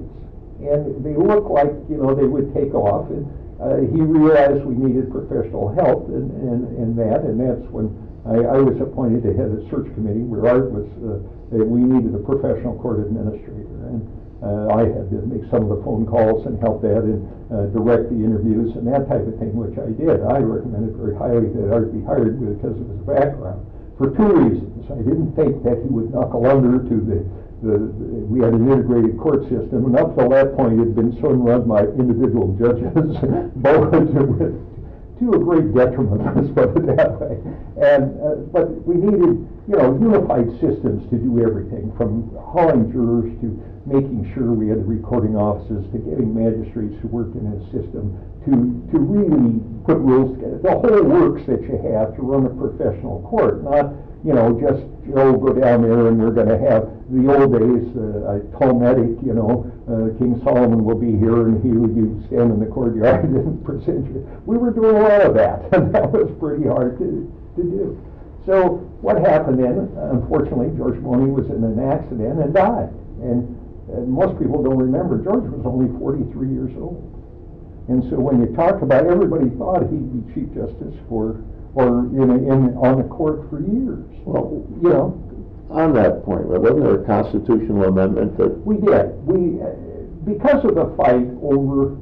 And they looked like, you know, they would take off. And uh, he realized we needed professional help in, in, in that, and that's when I, I was appointed to head a search committee where Art was, uh, we needed a professional court administrator. And uh, I had to make some of the phone calls and help that and uh, direct the interviews and that type of thing, which I did. I recommended very highly that Art be hired because of his background for two reasons. I didn't think that he would knuckle under to the, the, the we had an integrated court system, and up till that point it had been so run by individual judges, both with to a great detriment, let's put it that way. And uh, but we needed, you know, unified systems to do everything, from hauling jurors to making sure we had the recording offices, to getting magistrates who worked in a system, to to really put rules together. The whole works that you have to run a professional court, not, you know, just, Joe, go down there and we're going to have the old days, uh, Talmudic, you know, uh, King Solomon will be here and he would you stand in the courtyard and present you. We were doing a lot of that, and that was pretty hard to, to do. So what happened then, unfortunately, George Boney was in an accident and died. And, and most people don't remember, George was only forty-three years old. And so when you talk about, everybody thought he'd be Chief Justice for, or in, a, in on the court for years. Well, you know, on that point, wasn't there a constitutional amendment that... We did. We, uh, because of the fight over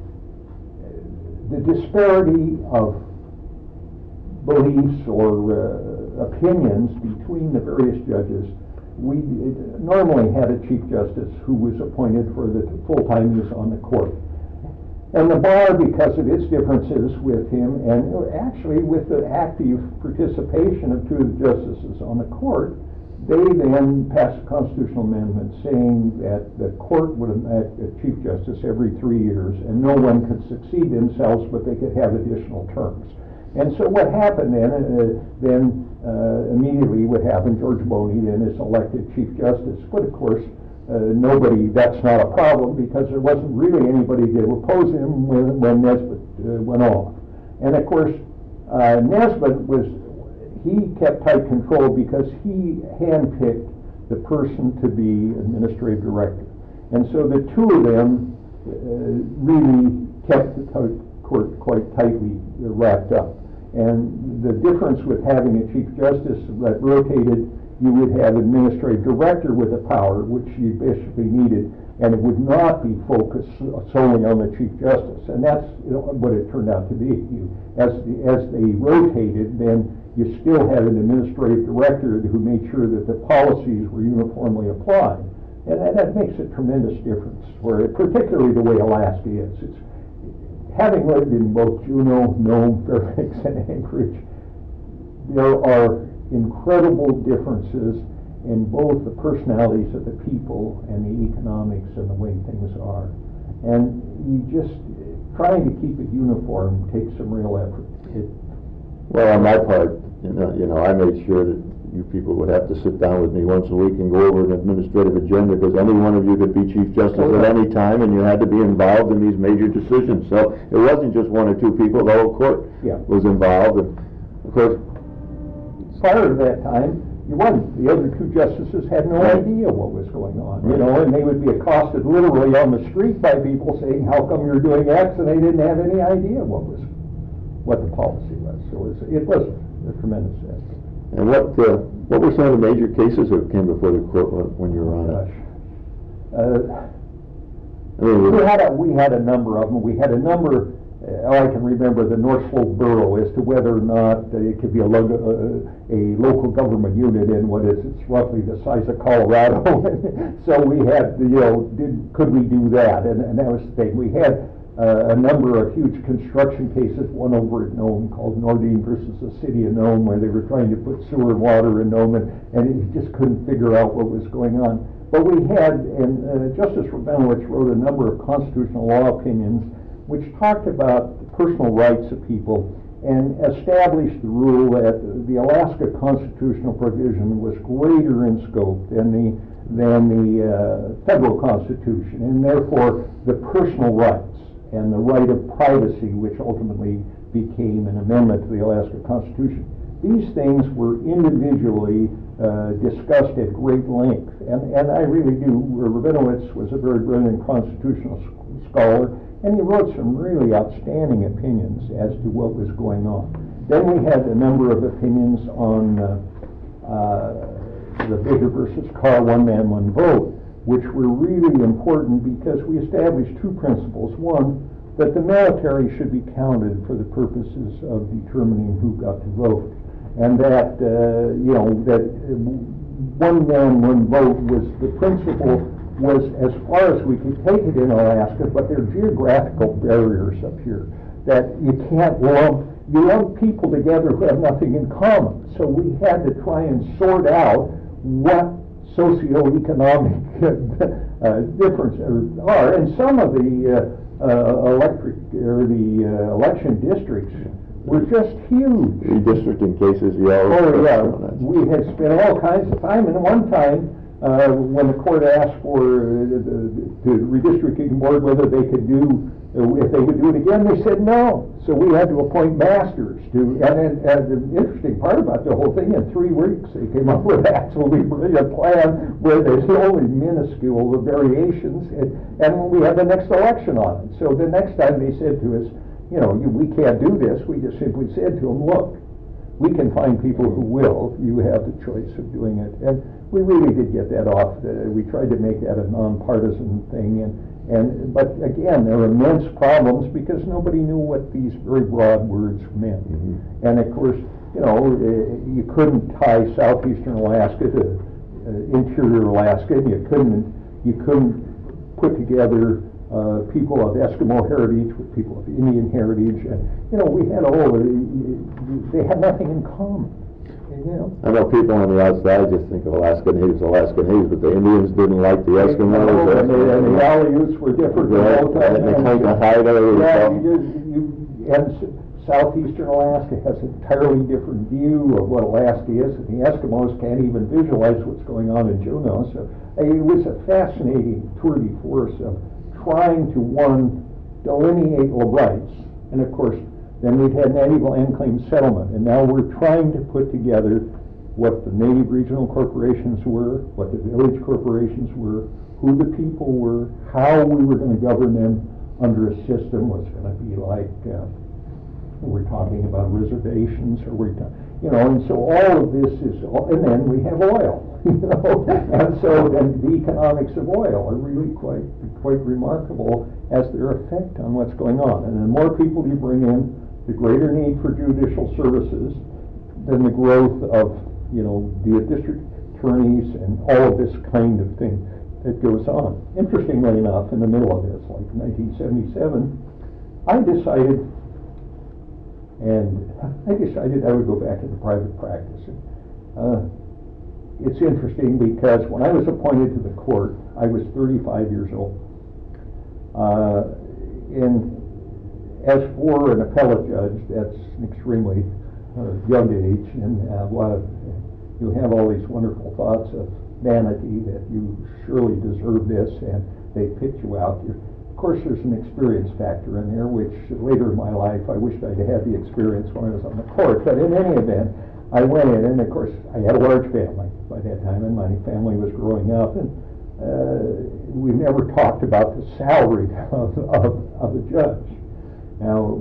the disparity of beliefs or uh, opinions between the various judges, we normally had a Chief Justice who was appointed for the full-time use on the court. And the bar, because of its differences with him, and actually with the active participation of two of the justices on the court, they then passed a constitutional amendment saying that the court would elect a Chief Justice every three years, and no one could succeed themselves, but they could have additional terms. And so what happened then, uh, then uh, immediately what happened, George Boney then is elected Chief Justice, but of course, Uh, nobody, that's not a problem because there wasn't really anybody to oppose him when, when Nesbitt uh, went off. And of course, uh, Nesbitt was, he kept tight control because he handpicked the person to be administrative director. And so the two of them uh, really kept the court quite tightly wrapped up. And the difference with having a Chief Justice that rotated, you would have administrative director with the power, which you basically needed, and it would not be focused solely on the Chief Justice. And that's, you know, what it turned out to be. You, as, the, as they rotated, then you still had an administrative director who made sure that the policies were uniformly applied. And that, that makes a tremendous difference, where particularly the way Alaska is. It's, having lived in both Juneau, Nome, Fairbanks, and Anchorage, there are incredible differences in both the personalities of the people and the economics and the way things are. And you just, trying to keep it uniform takes some real effort. It, Well, on my part, you know, you know, I made sure that you people would have to sit down with me once a week and go over an administrative agenda, because any one of you could be Chief Justice at any time, and you had to be involved in these major decisions. So it wasn't just one or two people, the whole court Yeah. was involved. And of course, prior to that time, you wasn't. The other two justices had no idea what was going on, you know, and they would be accosted literally on the street by people saying, how come you're doing X? And they didn't have any idea what was, what the policy was. So it was, it was a tremendous effort. and what uh, what were some of the major cases that came before the court when, when you were on it? Gosh. Uh, I mean, we had a, we had a number of them. We had a number, uh, I can remember the North Slope Borough as to whether or not uh, it could be a, lo uh, a local government unit in what is, it's roughly the size of Colorado. So we had, you know, did, could we do that? And, and that was the thing. We had uh, a number of huge construction cases, one over at Nome called Nordine versus the city of Nome, where they were trying to put sewer and water in Nome, and, and you just couldn't figure out what was going on. But we had, and uh, Justice Rabinowitz wrote a number of constitutional law opinions which talked about the personal rights of people and established the rule that the Alaska constitutional provision was greater in scope than the, than the uh, federal constitution, and therefore the personal rights and the right of privacy, which ultimately became an amendment to the Alaska Constitution. These things were individually uh, discussed at great length, and, and I really do. Rabinowitz was a very brilliant constitutional scholar, and he wrote some really outstanding opinions as to what was going on. Then we had a number of opinions on uh, uh, the Baker versus Carr one-man, one-vote, which were really important because we established two principles. One, that the military should be counted for the purposes of determining who got to vote. And that, uh, you know, that one man, one vote was the principle, was as far as we could take it in Alaska, but there are geographical barriers up here that you can't lump, you lump people together who have nothing in common. So we had to try and sort out what socioeconomic uh, differences are. And some of the uh, uh, electric, or the uh, election districts were just huge. redistricting cases, you always Oh, yeah. on that. We had spent all kinds of time, and one time, uh, when the court asked for uh, the, the redistricting board whether they could do, uh, if they would do it again, they said no. So we had to appoint masters to, and, and, and the interesting part about the whole thing, in three weeks, they came up with an absolutely brilliant plan where there's only minuscule variations, and, and we had the next election on it. So the next time they said to us, you know, you, we can't do this, we just simply said to them, look, we can find people who will. You have the choice of doing it. And we really did get that off. Uh, we tried to make that a nonpartisan thing. And, and but again, there are immense problems because nobody knew what these very broad words meant. Mm-hmm. And of course, you know, uh, you couldn't tie southeastern Alaska to uh, interior Alaska. And you couldn't, you couldn't put together Uh, people of Eskimo heritage with people of Indian heritage, and you know, we had all the, they had nothing in common. And, you know, I know people on the outside just think of Alaska Natives, Alaska Natives, but the Indians didn't like the Eskimos. know, and, the, and the Aleuts were different. Yeah, and they claimed to hide everything. Yeah, you did, you, and southeastern Alaska has an entirely different view of what Alaska is, and the Eskimos can't even visualize what's going on in Juneau. So uh, it was a fascinating tour de force of trying to, one, delineate the rights, and of course, then we'd had native land claim settlement, and now we're trying to put together what the native regional corporations were, what the village corporations were, who the people were, how we were going to govern them under a system, what's going to be like, uh, we're talking about reservations, or we're talking, you know, and so all of this is, and then we have oil, you know, and so then the economics of oil are really quite, quite remarkable as their effect on what's going on. And the more people you bring in, the greater need for judicial services, then the growth of, you know, the district attorneys and all of this kind of thing. it goes on. Interestingly enough, in the middle of this, like nineteen seventy-seven, I decided, and I decided I would go back into private practice. Uh, it's interesting because when I was appointed to the court, I was thirty-five years old. Uh, and as for an appellate judge, that's an extremely uh, young age, and uh, what, you have all these wonderful thoughts of vanity that you surely deserve this, and they pick you out. You're, of course, there's an experience factor in there, which later in my life I wished I'd had the experience when I was on the court. But in any event, I went in, and of course, I had a large family by that time, and my family was growing up, and uh, we never talked about the salary of, of, of a judge. Now,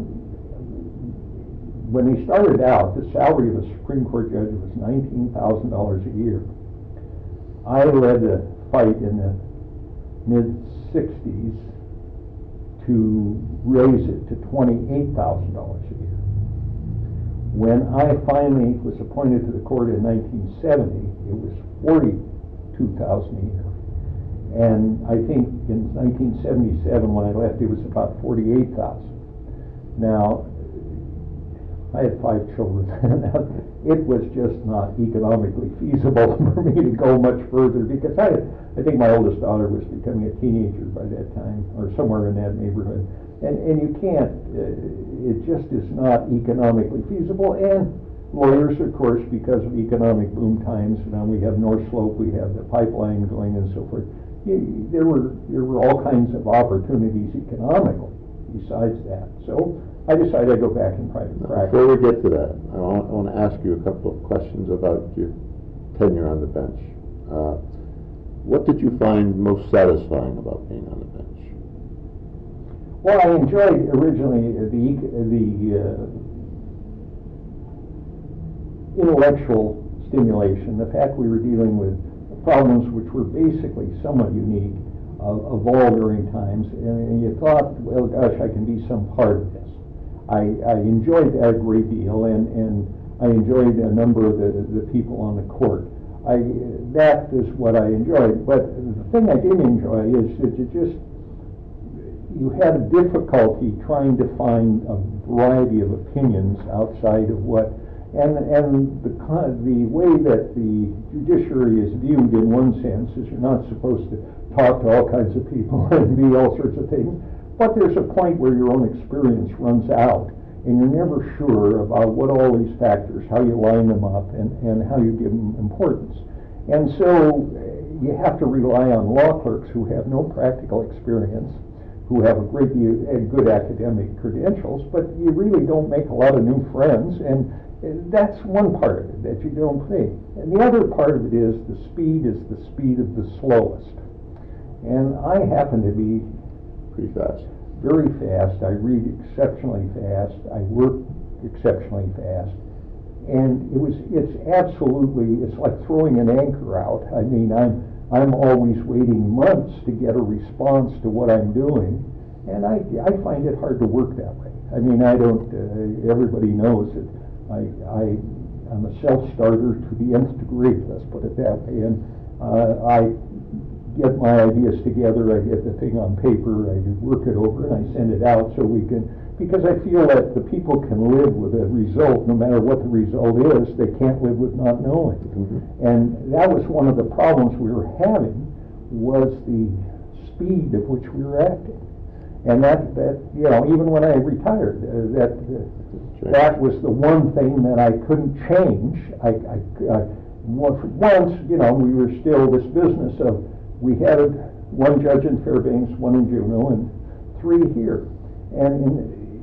when he started out, the salary of a Supreme Court judge was nineteen thousand dollars a year. I led a fight in the mid sixties to raise it to twenty-eight thousand dollars a year. When I finally was appointed to the court in nineteen seventy, it was forty-two thousand dollars a year. And I think in nineteen seventy-seven, when I left, it was about forty-eight thousand dollars. Now, I had five children. It was just not economically feasible for me to go much further because I, I think my oldest daughter was becoming a teenager by that time, or somewhere in that neighborhood. And, and you can't, uh, it just is not economically feasible. And lawyers, of course, because of economic boom times, now we have North Slope, we have the pipeline going and so forth. You, there were there were all kinds of opportunities economically besides that. So I decided I'd go back in private practice. Before we get to that, I want, I want to ask you a couple of questions about your tenure on the bench. Uh, what did you find most satisfying about being on the bench? Well, I enjoyed originally the the uh, intellectual stimulation, the fact we were dealing with problems which were basically somewhat unique of, of all varying times, and, and you thought, well, gosh, I can be some part of this. I, I enjoyed that a great deal, and, and I enjoyed a number of the, the people on the court. I, that is what I enjoyed, but the thing I didn't enjoy is that you just, you had a difficulty trying to find a variety of opinions outside of what, and, and the, the way that the judiciary is viewed in one sense is you're not supposed to talk to all kinds of people and be all sorts of things, but there's a point where your own experience runs out, and you're never sure about what all these factors, how you line them up, and, and how you give them importance. And so you have to rely on law clerks who have no practical experience, who have a great deal of good academic credentials, but you really don't make a lot of new friends, and that's one part of it that you don't think. And the other part of it is the speed is the speed of the slowest. And I happen to be pretty fast. Very fast. I read exceptionally fast. I work exceptionally fast. And it was, it's absolutely, it's like throwing an anchor out. I mean, I'm, I'm always waiting months to get a response to what I'm doing. And I, I find it hard to work that way. I mean, I don't, uh, everybody knows that I, I, I'm a self-starter to the nth degree, let's put it that way. And uh, I get my ideas together, I get the thing on paper, I work it over, and I send it out so we can, because I feel that the people can live with a result no matter what the result is. They can't live with not knowing. Mm-hmm. And that was one of the problems we were having, was the speed of which we were acting. And that, that you know, even when I retired, uh, that uh, that was the one thing that I couldn't change. I, I, I once, you know, we were still this business of, we had one judge in Fairbanks, one in Juneau, and three here. And in,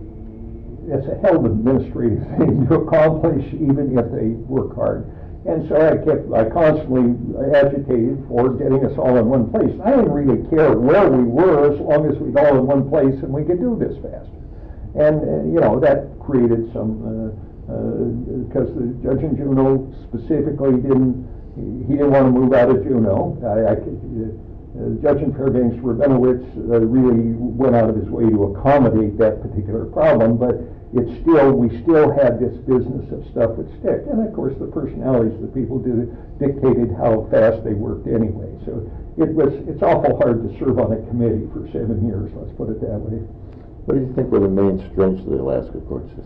it's a hell of an administrative thing to accomplish, even if they work hard. And so I kept, I constantly agitated for getting us all in one place. I didn't really care where we were as long as we'd all in one place and we could do this faster. And, uh, you know, that created some, because uh, uh, the judge in Juneau specifically didn't, he didn't want to move out of Juneau. I, I could, uh, uh, Judge in Fairbanks Rabinowitz uh, really went out of his way to accommodate that particular problem, but it's still, we still had this business of stuff would stick. And of course the personalities of the people did, dictated how fast they worked anyway. So it was, it's awful hard to serve on a committee for seven years, let's put it that way. What do you think were the main strengths of the Alaska court system?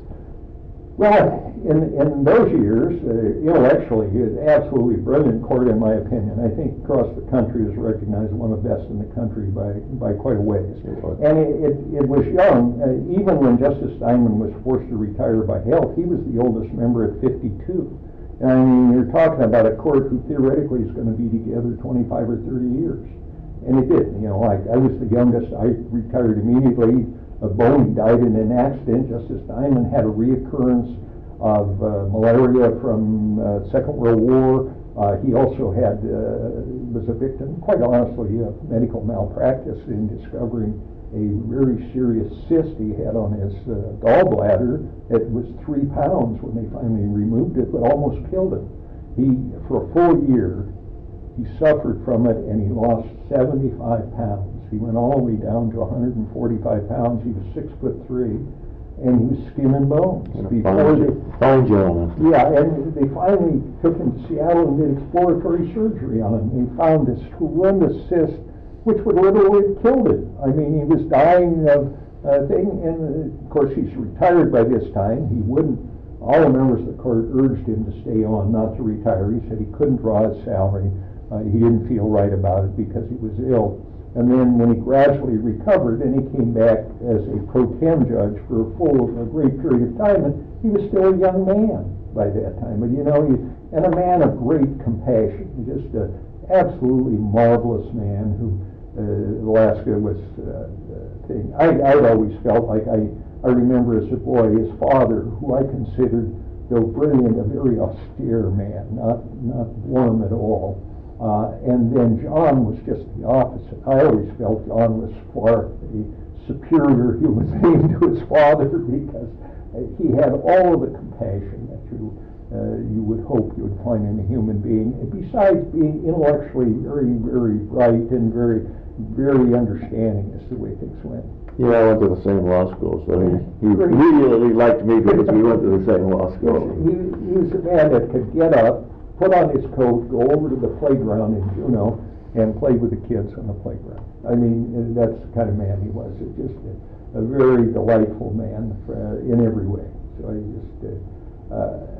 Well, in, in those years, uh, intellectually, it was absolutely brilliant court, in my opinion. I think across the country is recognized one of the best in the country by, by quite a ways. And it, it, it was young. Uh, even when Justice Steinman was forced to retire by health, he was the oldest member at fifty-two. And I mean, you're talking about a court who theoretically is going to be together twenty-five or thirty years. And it did. You know, like I was the youngest. I retired immediately. Uh, Boney died in an accident. Justice Steinman had a reoccurrence of uh, malaria from uh, Second World War. Uh, he also had uh, was a victim, quite honestly, of medical malpractice in discovering a very serious cyst he had on his uh, gallbladder. It was three pounds when they finally removed it, but almost killed him. He, for a full year, he suffered from it, and he lost seventy-five pounds. He went all the way down to one hundred forty-five pounds. He was six foot three, and he was skin and bones. And Before fine, they, fine gentleman. yeah, and they finally took him to Seattle and did exploratory surgery on him. They found this horrendous cyst, which would literally have killed him. I mean, he was dying of a uh, thing, and uh, of course he's retired by this time. He wouldn't. All the members of the court urged him to stay on, not to retire. He said he couldn't draw his salary. Uh, he didn't feel right about it because he was ill. And then when he gradually recovered, and he came back as a pro tem judge for a full, a great period of time, and he was still a young man by that time. But you know, he, and a man of great compassion, just an absolutely marvelous man who uh, Alaska was uh, uh, thing. I, I'd always felt like I, I remember as a boy, his father, who I considered, though brilliant, a very austere man, not, not warm at all. Uh, and then John was just the opposite. I always felt John was far a superior human being to his father because uh, he had all of the compassion that you uh, you would hope you would find in a human being. And besides being intellectually very, very bright and very, very understanding as to the way things went. Yeah, I went to the same law school, so he, he immediately liked me because we went to the same law school. He, he was a man that could get up, put on his coat, go over to the playground in Juneau, and play with the kids on the playground. I mean, that's the kind of man he was. It just a, a very delightful man uh, in every way. So I just, uh,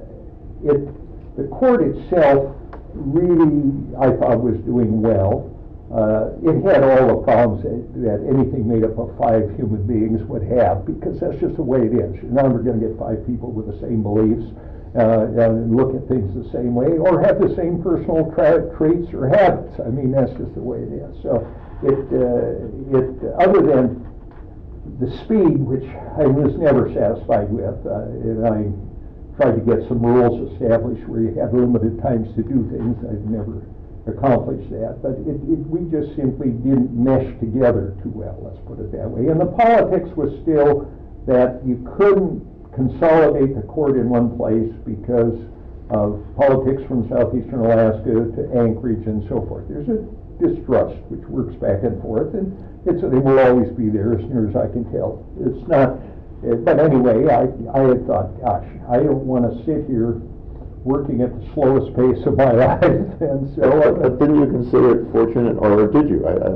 uh, it, the court itself really, I thought, was doing well. Uh, it had all the problems that, that anything made up of five human beings would have, because that's just the way it is. You're never going to get five people with the same beliefs. Uh, and look at things the same way, or have the same personal tra traits or habits. I mean, that's just the way it is. So, it, uh, it other than the speed, which I was never satisfied with, uh, and I tried to get some rules established where you had limited times to do things. I've never accomplished that, but it, it, we just simply didn't mesh together too well. Let's put it that way. And the politics was still that you couldn't consolidate the court in one place because of politics from southeastern Alaska to Anchorage and so forth. There's a distrust which works back and forth, and it's, they will always be there as near as I can tell. It's not, uh, but anyway, I, I had thought, gosh, I don't want to sit here working at the slowest pace of my life, and so. But, but didn't you consider it fortunate, or did you? I, I,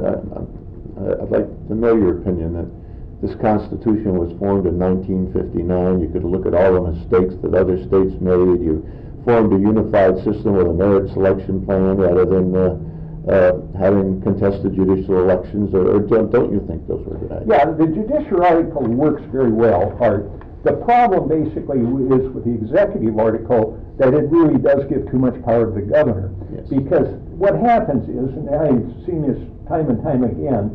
I, I'd like to know your opinion that this Constitution was formed in nineteen fifty-nine. You could look at all the mistakes that other states made. You formed a unified system with a merit selection plan rather than uh, uh, having contested judicial elections, or, or don't, don't you think those were good ideas? Yeah, the judicial article works very well, Art. The problem basically is with the executive article that it really does give too much power to the governor. Yes. Because what happens is, and I've seen this time and time again,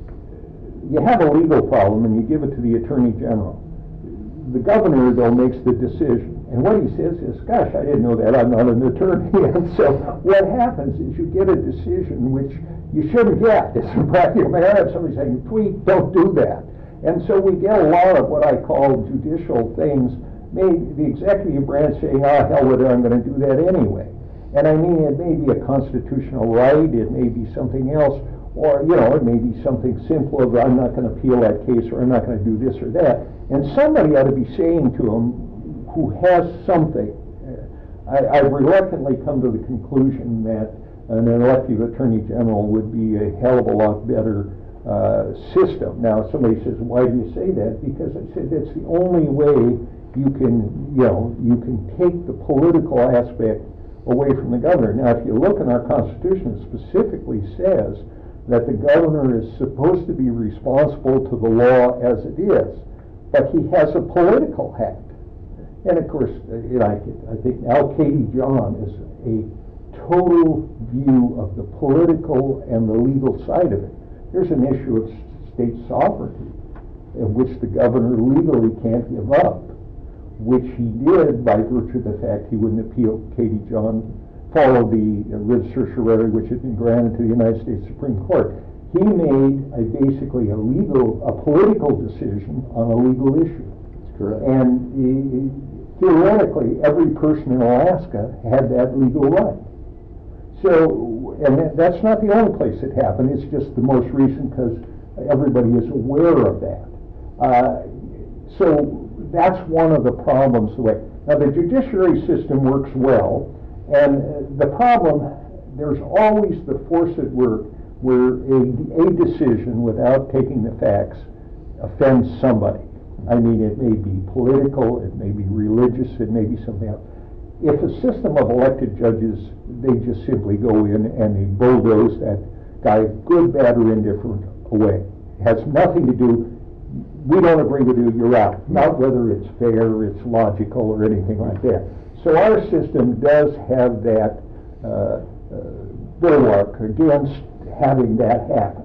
you have a legal problem and you give it to the Attorney General. The governor, though, makes the decision. And what he says is, gosh, I didn't know that, I'm not an attorney. And so what happens is you get a decision which you shouldn't get. It's a practical matter. I have somebody saying, tweet, don't do that. And so we get a lot of what I call judicial things, maybe the executive branch saying, ah, hell with it, I'm going to do that anyway. And I mean, it may be a constitutional right, it may be something else, Or, you know, it may be something simple of, I'm not going to appeal that case, or I'm not going to do this or that. And somebody ought to be saying to them who has something. I, I've reluctantly come to the conclusion that an elective attorney general would be a hell of a lot better uh, system. Now, somebody says, why do you say that? Because I said that's the only way you can, you know, you can take the political aspect away from the governor. Now, if you look in our Constitution, it specifically says that the governor is supposed to be responsible to the law as it is, but he has a political hat. And of course, you know, I, I think Al Katie John is a total view of the political and the legal side of it. There's an issue of state sovereignty, in which the governor legally can't give up, which he did by virtue of the fact he wouldn't appeal Katie John, follow the uh, writ certiorari which had been granted to the United States Supreme Court. He made a basically a legal, a political decision on a legal issue. That's correct. And he, theoretically, every person in Alaska had that legal right. So, and that, that's not the only place it happened. It's just the most recent because everybody is aware of that. Uh, so that's one of the problems. The way now the judiciary system works well, and the problem, there's always the force at work where a, a decision without taking the facts offends somebody. I mean, it may be political, it may be religious, it may be something else. If a system of elected judges, they just simply go in and they bulldoze that guy, good, bad, or indifferent, away. It has nothing to do, we don't agree with you, you're out. Not whether it's fair, it's logical, or anything like that. So our system does have that uh, uh, bulwark against having that happen.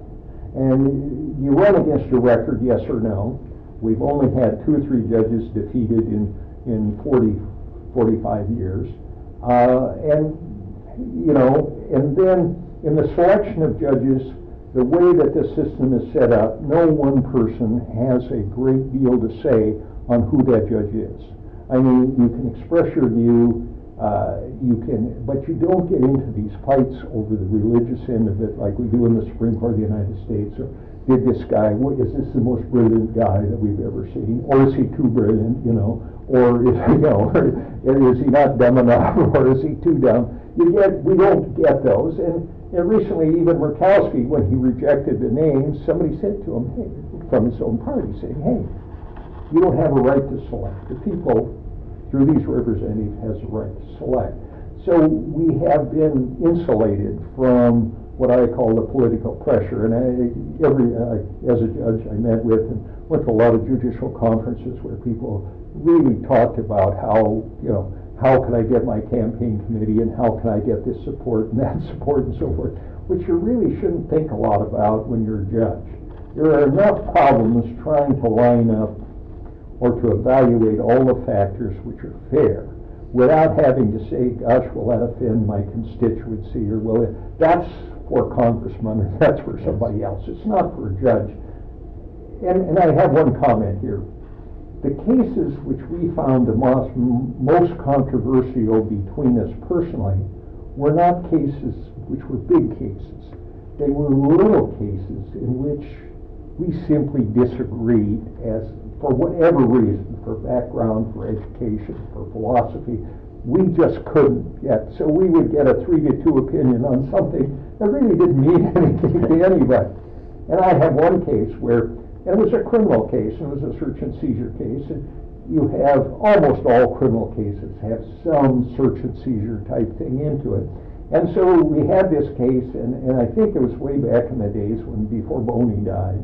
And you run against your record, yes or no. We've only had two or three judges defeated in, in forty, forty-five years. Uh, and, you know, and then in the selection of judges, the way that the system is set up, no one person has a great deal to say on who that judge is. I mean, you can express your view, uh, you can, but you don't get into these fights over the religious end of it like we do in the Supreme Court of the United States. Or did this guy, what, is this the most brilliant guy that we've ever seen? Or is he too brilliant, you know? Or is, you know, or is he not dumb enough? Or is he too dumb? You get, we don't get those. And, and recently, even Murkowski, when he rejected the names, somebody said to him, hey, from his own party, saying, hey, you don't have a right to select. The people, through these representatives, has a right to select. So we have been insulated from what I call the political pressure. And I, every, uh, as a judge, I met with and went to a lot of judicial conferences where people really talked about how, you know, how can I get my campaign committee and how can I get this support and that support and so forth, which you really shouldn't think a lot about when you're a judge. There are enough problems trying to line up or to evaluate all the factors which are fair without having to say, gosh, will that offend my constituency, or will it, that's for congressmen or that's for somebody else. It's not for a judge. And, and I have one comment here. The cases which we found the most, most controversial between us personally were not cases which were big cases. They were little cases in which we simply disagreed as, for whatever reason, for background, for education, for philosophy, we just couldn't get. So we would get a three to two opinion on something that really didn't mean anything to anybody. And I have one case where, and it was a criminal case, and it was a search and seizure case, and you have, almost all criminal cases have some search and seizure type thing into it. And so we had this case, and, and I think it was way back in the days when, before Boney died.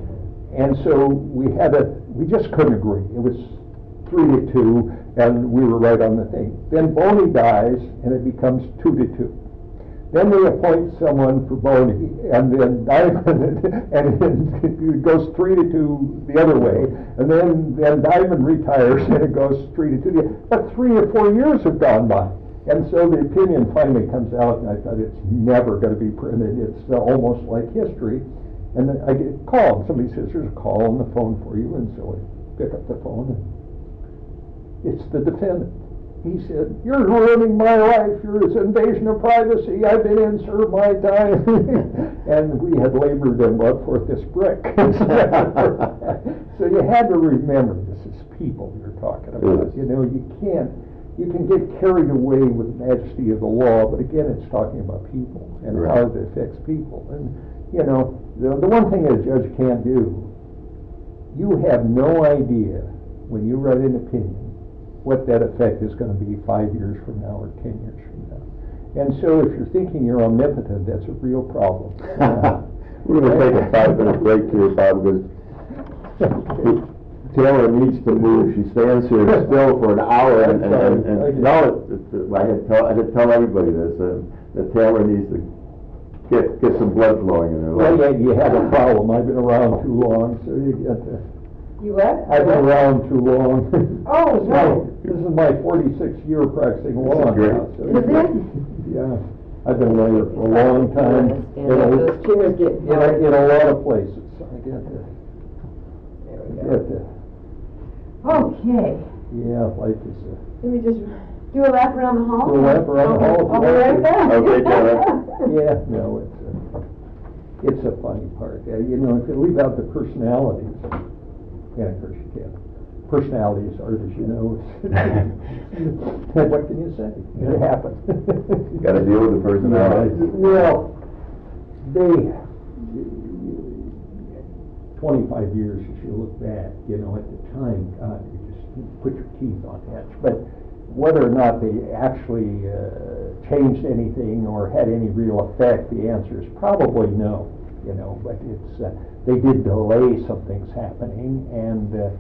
And so we had a, we just couldn't agree. It was three to two, and we were right on the thing. Then Boney dies, and it becomes two to two. Then they appoint someone for Boney, and then Diamond, and then it goes three to two the other way, and then, then Diamond retires, and it goes three to two. But three or four years have gone by. And so the opinion finally comes out, and I thought it's never going to be printed. It's uh, almost like history. And then I get a call, and somebody says, there's a call on the phone for you, and so I pick up the phone, and it's the defendant. he said, "You're ruining my life. You're this invasion of privacy. I've been in, served my time." And we had labored and brought forth this brick. So you had to remember, this is people you're talking about. Yes. You know, you can't, you can get carried away with the majesty of the law, but again, it's talking about people and Right. how it affects people. And, you know, the, the one thing that a judge can't do, you have no idea when you write an opinion what that effect is going to be five years from now or ten years from now. And so if you're thinking you're omnipotent, that's a real problem. We're going to take a five-minute break here, Bob, because Taylor needs to move. She stands here still for an hour, and, and, and, and no, it, it, I had to tell, I had to tell everybody this, uh, that Taylor needs to get get some blood flowing in her Well, legs. yeah, you have a problem. I've been around too long, so you get to. You what? I've been around too long. Oh, This is no. my- This is my forty-sixth year practicing law This is great. now. so- Is it? Yeah, I've been a lawyer for a long time. Stand up, those chairs get. In a, in a lot of places. I get to, There we get go. to, Okay, yeah, life is a. let me just do a lap around the hall. Do a lap around the hall if you I'll be want right to. back. Okay, Taylor. Yeah, no, it's a, it's a funny part. Uh, you know, if you leave out the personalities, and of course you can't. Personalities are, as you know, what can you say? It happens. Got to deal with the personalities. Well, they, twenty-five years as you look back, you know, at the time, God, you just put your teeth on edge. But whether or not they actually uh, changed anything or had any real effect, the answer is probably no. You know, but it's uh, they did delay some things happening, and uh,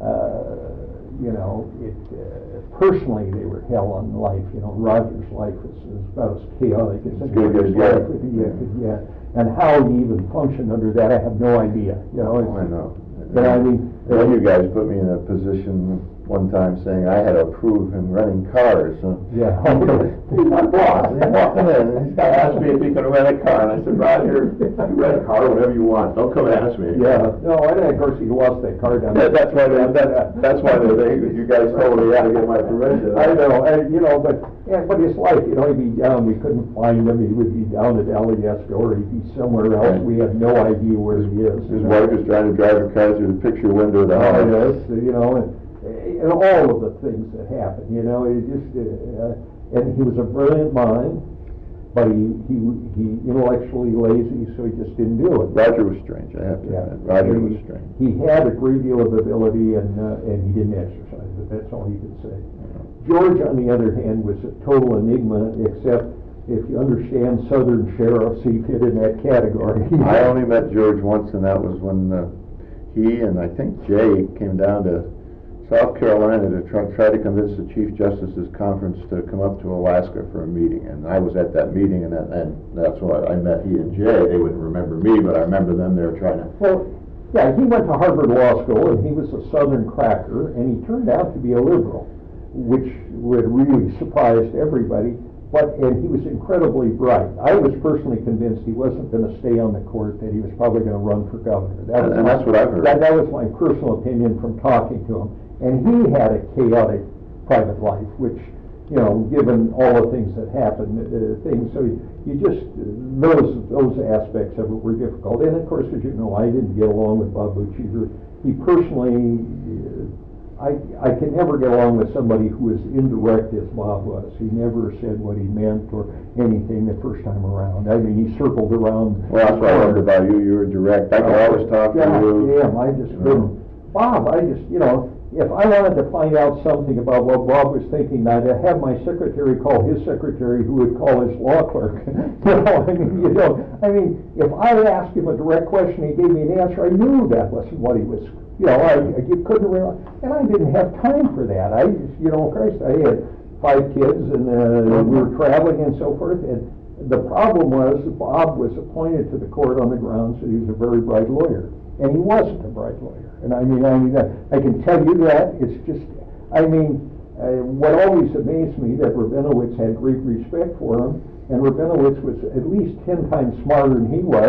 uh, you know, it uh, personally they were hell on life. You know, Roger's life was, was about as chaotic as It's good, anybody's good, yeah. life could yeah, could get. And how he even functioned under that, I have no idea. You know, it's, Oh, I know. but I mean, Well, you guys put me in a position one time saying I had to approve him running cars. So yeah. he's my boss. And he walked in and this guy asked me if he could rent a car. And I said, Roger, you rent a car whenever you want. Don't come and ask me. Yeah, no, and then of course he lost that car down there. That, that's why they, that, that's why they, they, you guys told me I had to get my permission. I know, and, you know, but, yeah, but his life, you know, he'd be down, we couldn't find him, he would be down at Alyeska, or he'd be somewhere else, we had no idea where he is. His wife was trying to drive her car through the picture window of the Oh, house. yes, you know, and, and all of the things that happened, you know, it just, uh, and he was a brilliant mind, but he, he, he intellectually lazy, so he just didn't do it. Roger was strange, I have to Yeah. admit. Roger He- was strange. He had a great deal of ability, and, uh, and he didn't exercise it, that's all he could say. George, on the other hand, was a total enigma, except if you understand Southern sheriffs, he fit in that category. I only met George once, and that was when uh, he and I think Jay came down to South Carolina to try, try to convince the Chief Justice's conference to come up to Alaska for a meeting. And I was at that meeting, and, that, and that's why I met he and Jay. They wouldn't remember me, but I remember them. They were trying to. Well, yeah, he went to Harvard Law School, and he was a Southern cracker, and he turned out to be a liberal, which would really surprised everybody. But, and he was incredibly bright. I was personally convinced he wasn't going to stay on the court, that he was probably going to run for governor. That was And my, that's what I've heard. That, that was my personal opinion from talking to him. And he had a chaotic private life, which, you know, given all the things that happened, uh, things, so you, you just, uh, those, those aspects of it were difficult. And of course, as you know, I didn't get along with Bob Bucci. He personally, uh, I, I can never get along with somebody who is indirect as Bob was. He never said what he meant or anything the first time around. I mean, he circled around. Well, that's what I loved about you. You were direct. I could always talk to Yeah, you. Yeah, I just you couldn't. know. Bob, I just, you know, if I wanted to find out something about what Bob was thinking, I'd have my secretary call his secretary, who would call his law clerk. You know, I mean, you know, I mean, if I asked him a direct question, he gave me an answer, I knew that wasn't what he was, you know, I, I you couldn't realize, and I didn't have time for that. I just, you know, Christ, I had five kids, and uh, we were traveling and so forth, and the problem was Bob was appointed to the court on the grounds that he was a very bright lawyer. And he wasn't a bright lawyer. And I mean, I mean, I can tell you that. It's just, I mean, uh, what always amazed me that Rabinowitz had great respect for him, and Rabinowitz was at least ten times smarter than he was,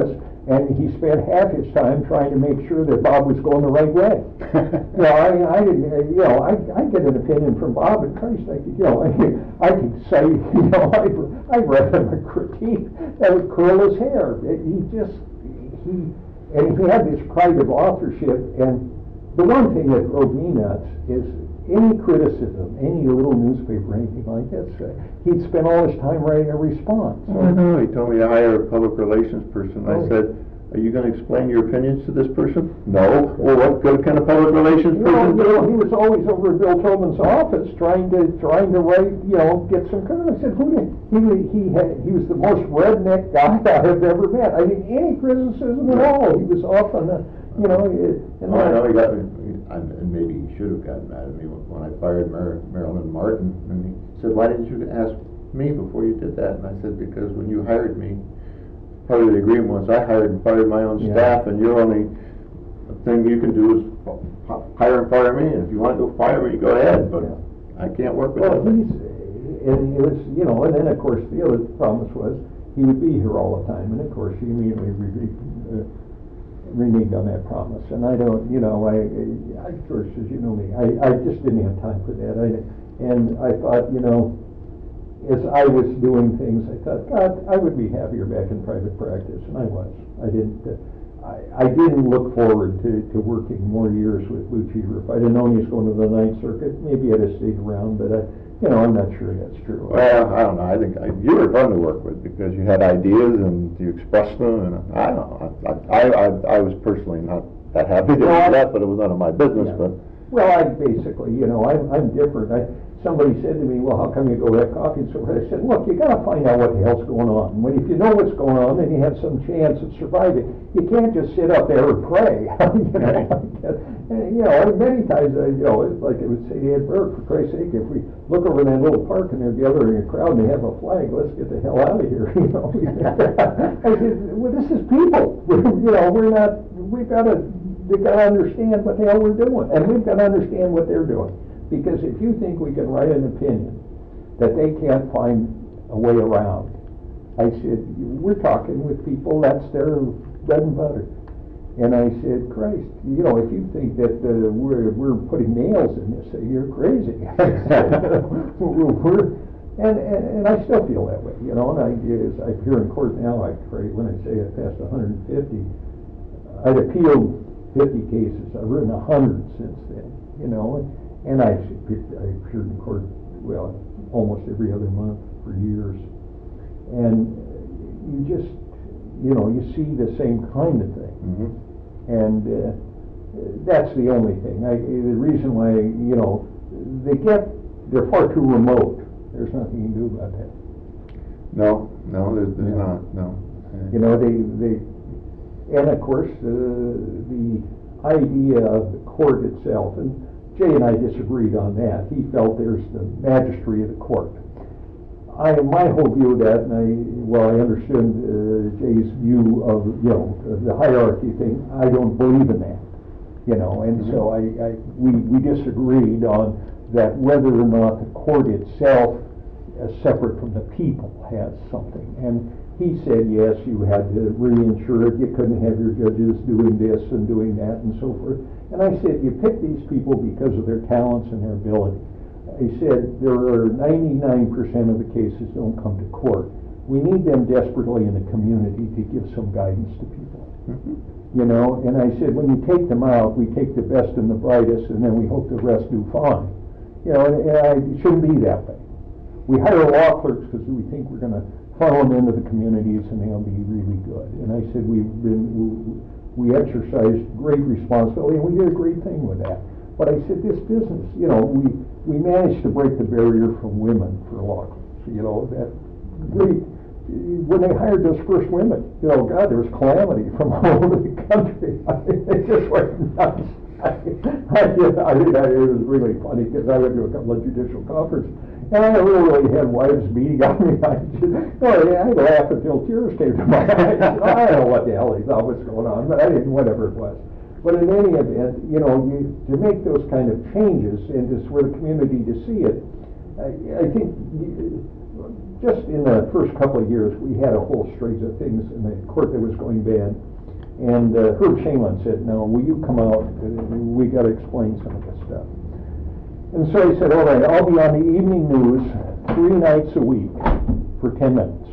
And he spent half his time trying to make sure that Bob was going the right way. You know, I, I didn't, uh, you know, I, I get an opinion from Bob, and Christ, I could, you know, I, I could say, you know, I, I read him a critique that would curl his hair. He just, he, and he had this pride of authorship, and the one thing that drove me nuts is any criticism, any little newspaper, anything like that, uh, he'd spend all his time writing a response. I know, he told me to hire a public relations person. I Oh. said, are you going to explain your opinions to this person? No. Well, what good kind of public relations You know, person? you know, he was always over at Bill Tobin's office trying to trying to write, you know, get some credit. I said, who did he? He had he was the most redneck guy I have ever met. I didn't any criticism at all. He was off on the, you know. And Oh, I know he got me, and and maybe he should have gotten mad at me when I fired Mar- Marilyn Martin. And he said, why didn't you ask me before you did that? And I said, because when you hired me, part of the agreement was I hired and fired my own Yeah. staff, and your only thing you can do is h- hire and fire me, and if you want to go fire me, go ahead, but Yeah. I can't work with Well, that. he's, and it was, you know, and then of course the other promise was he would be here all the time, and of course he immediately re- uh, reneged on that promise. And I don't, you know, I, I, George says, you know me, I, I just didn't have time for that. I, and I thought, you know, as I was doing things, I thought, God, I would be happier back in private practice, and I was. I didn't. Uh, I, I didn't look forward to, to working more years with Lou Cheever. If I'd have known he was going to the Ninth Circuit, maybe I'd have stayed around. But I, you know, I'm not sure that's true. Well, I don't know, I think, I, you were fun to work with, because you had ideas and you expressed them, and I don't know, I, I, I, I was personally not that happy to do Well, I- that, but it was none of my business, Yeah. but. Well, I basically, you know, I'm, I'm different. I, somebody said to me, well, how come you go have coffee and so forth? I said, look, you got to find out what the hell's going on. When if you know what's going on, then you have some chance of surviving. You can't just sit up there and pray. you know, and, you know, many times, uh, you know, it's like I would say to Ed Burke, for Christ's sake, if we look over in that little park and they're gathering a crowd and they have a flag, let's get the hell out of here. You know, I said, well, this is people. We're, you know, we're not. We've got to. They've got to understand what the hell we're doing, and we've got to understand what they're doing. Because if you think we can write an opinion that they can't find a way around, I said, we're talking with people, that's their bread and butter. And I said, Christ, you know, if you think that uh, we're, we're putting nails in this thing, you're crazy. we're, and, and, and I still feel that way, you know, and I, as I'm here in court now, I pray, when I say I passed one hundred fifty, I'd appealed fifty cases. I've written a hundred since then, you know, and I, I appeared in court, well, almost every other month for years. And you just, you know, you see the same kind of thing. Mm-hmm. And uh, that's the only thing. I, the reason why, you know, they get, they're far too remote. There's nothing you can do about that. No, no, there's, there's Yeah. not, no. You know, they, they, and of course, uh, the idea of the court itself, and Jay and I disagreed on that. He felt there's the magistrate of the court. I, my whole view of that, and I, well, I understood uh, Jay's view of, you know, the hierarchy thing. I don't believe in that, you know, and mm-hmm. so I, I, we, we disagreed on that whether or not the court itself, uh, separate from the people, has something. And he said, yes, you had to reinsure it. You couldn't have your judges doing this and doing that and so forth. And I said, you pick these people because of their talents and their ability. He said, there are ninety-nine percent of the cases don't come to court. We need them desperately in the community to give some guidance to people. Mm-hmm. You know, and I said, when you take them out, we take the best and the brightest, and then we hope the rest do fine. You know, and, and I, it shouldn't be that way. We hire law clerks because we think we're going to funnel them into the communities and they'll be really good. And I said, we've been, we, we exercised great responsibility, and we did a great thing with that. But I said, this business, you know, we, we managed to break the barrier from women for law clerks. You know, that great, when they hired those first women, you know, God, there was calamity from all over the country. I mean, it just went nuts. I, I, I, I, it was really funny because I went to a couple of judicial conferences, and I literally had wives beating on me. I just, oh, yeah, I laughed until tears came to my eyes. I don't know what the hell they thought was going on, but I didn't, whatever it was. But in any event, you know, you, to make those kind of changes and just for the community to see it, I, I think you, just in the first couple of years, we had a whole string of things in the court that was going bad. And uh, Herb Shamlin said, no, will you come out? Uh, we got to explain some of this stuff. And so he said, all right, I'll be on the evening news three nights a week for ten minutes.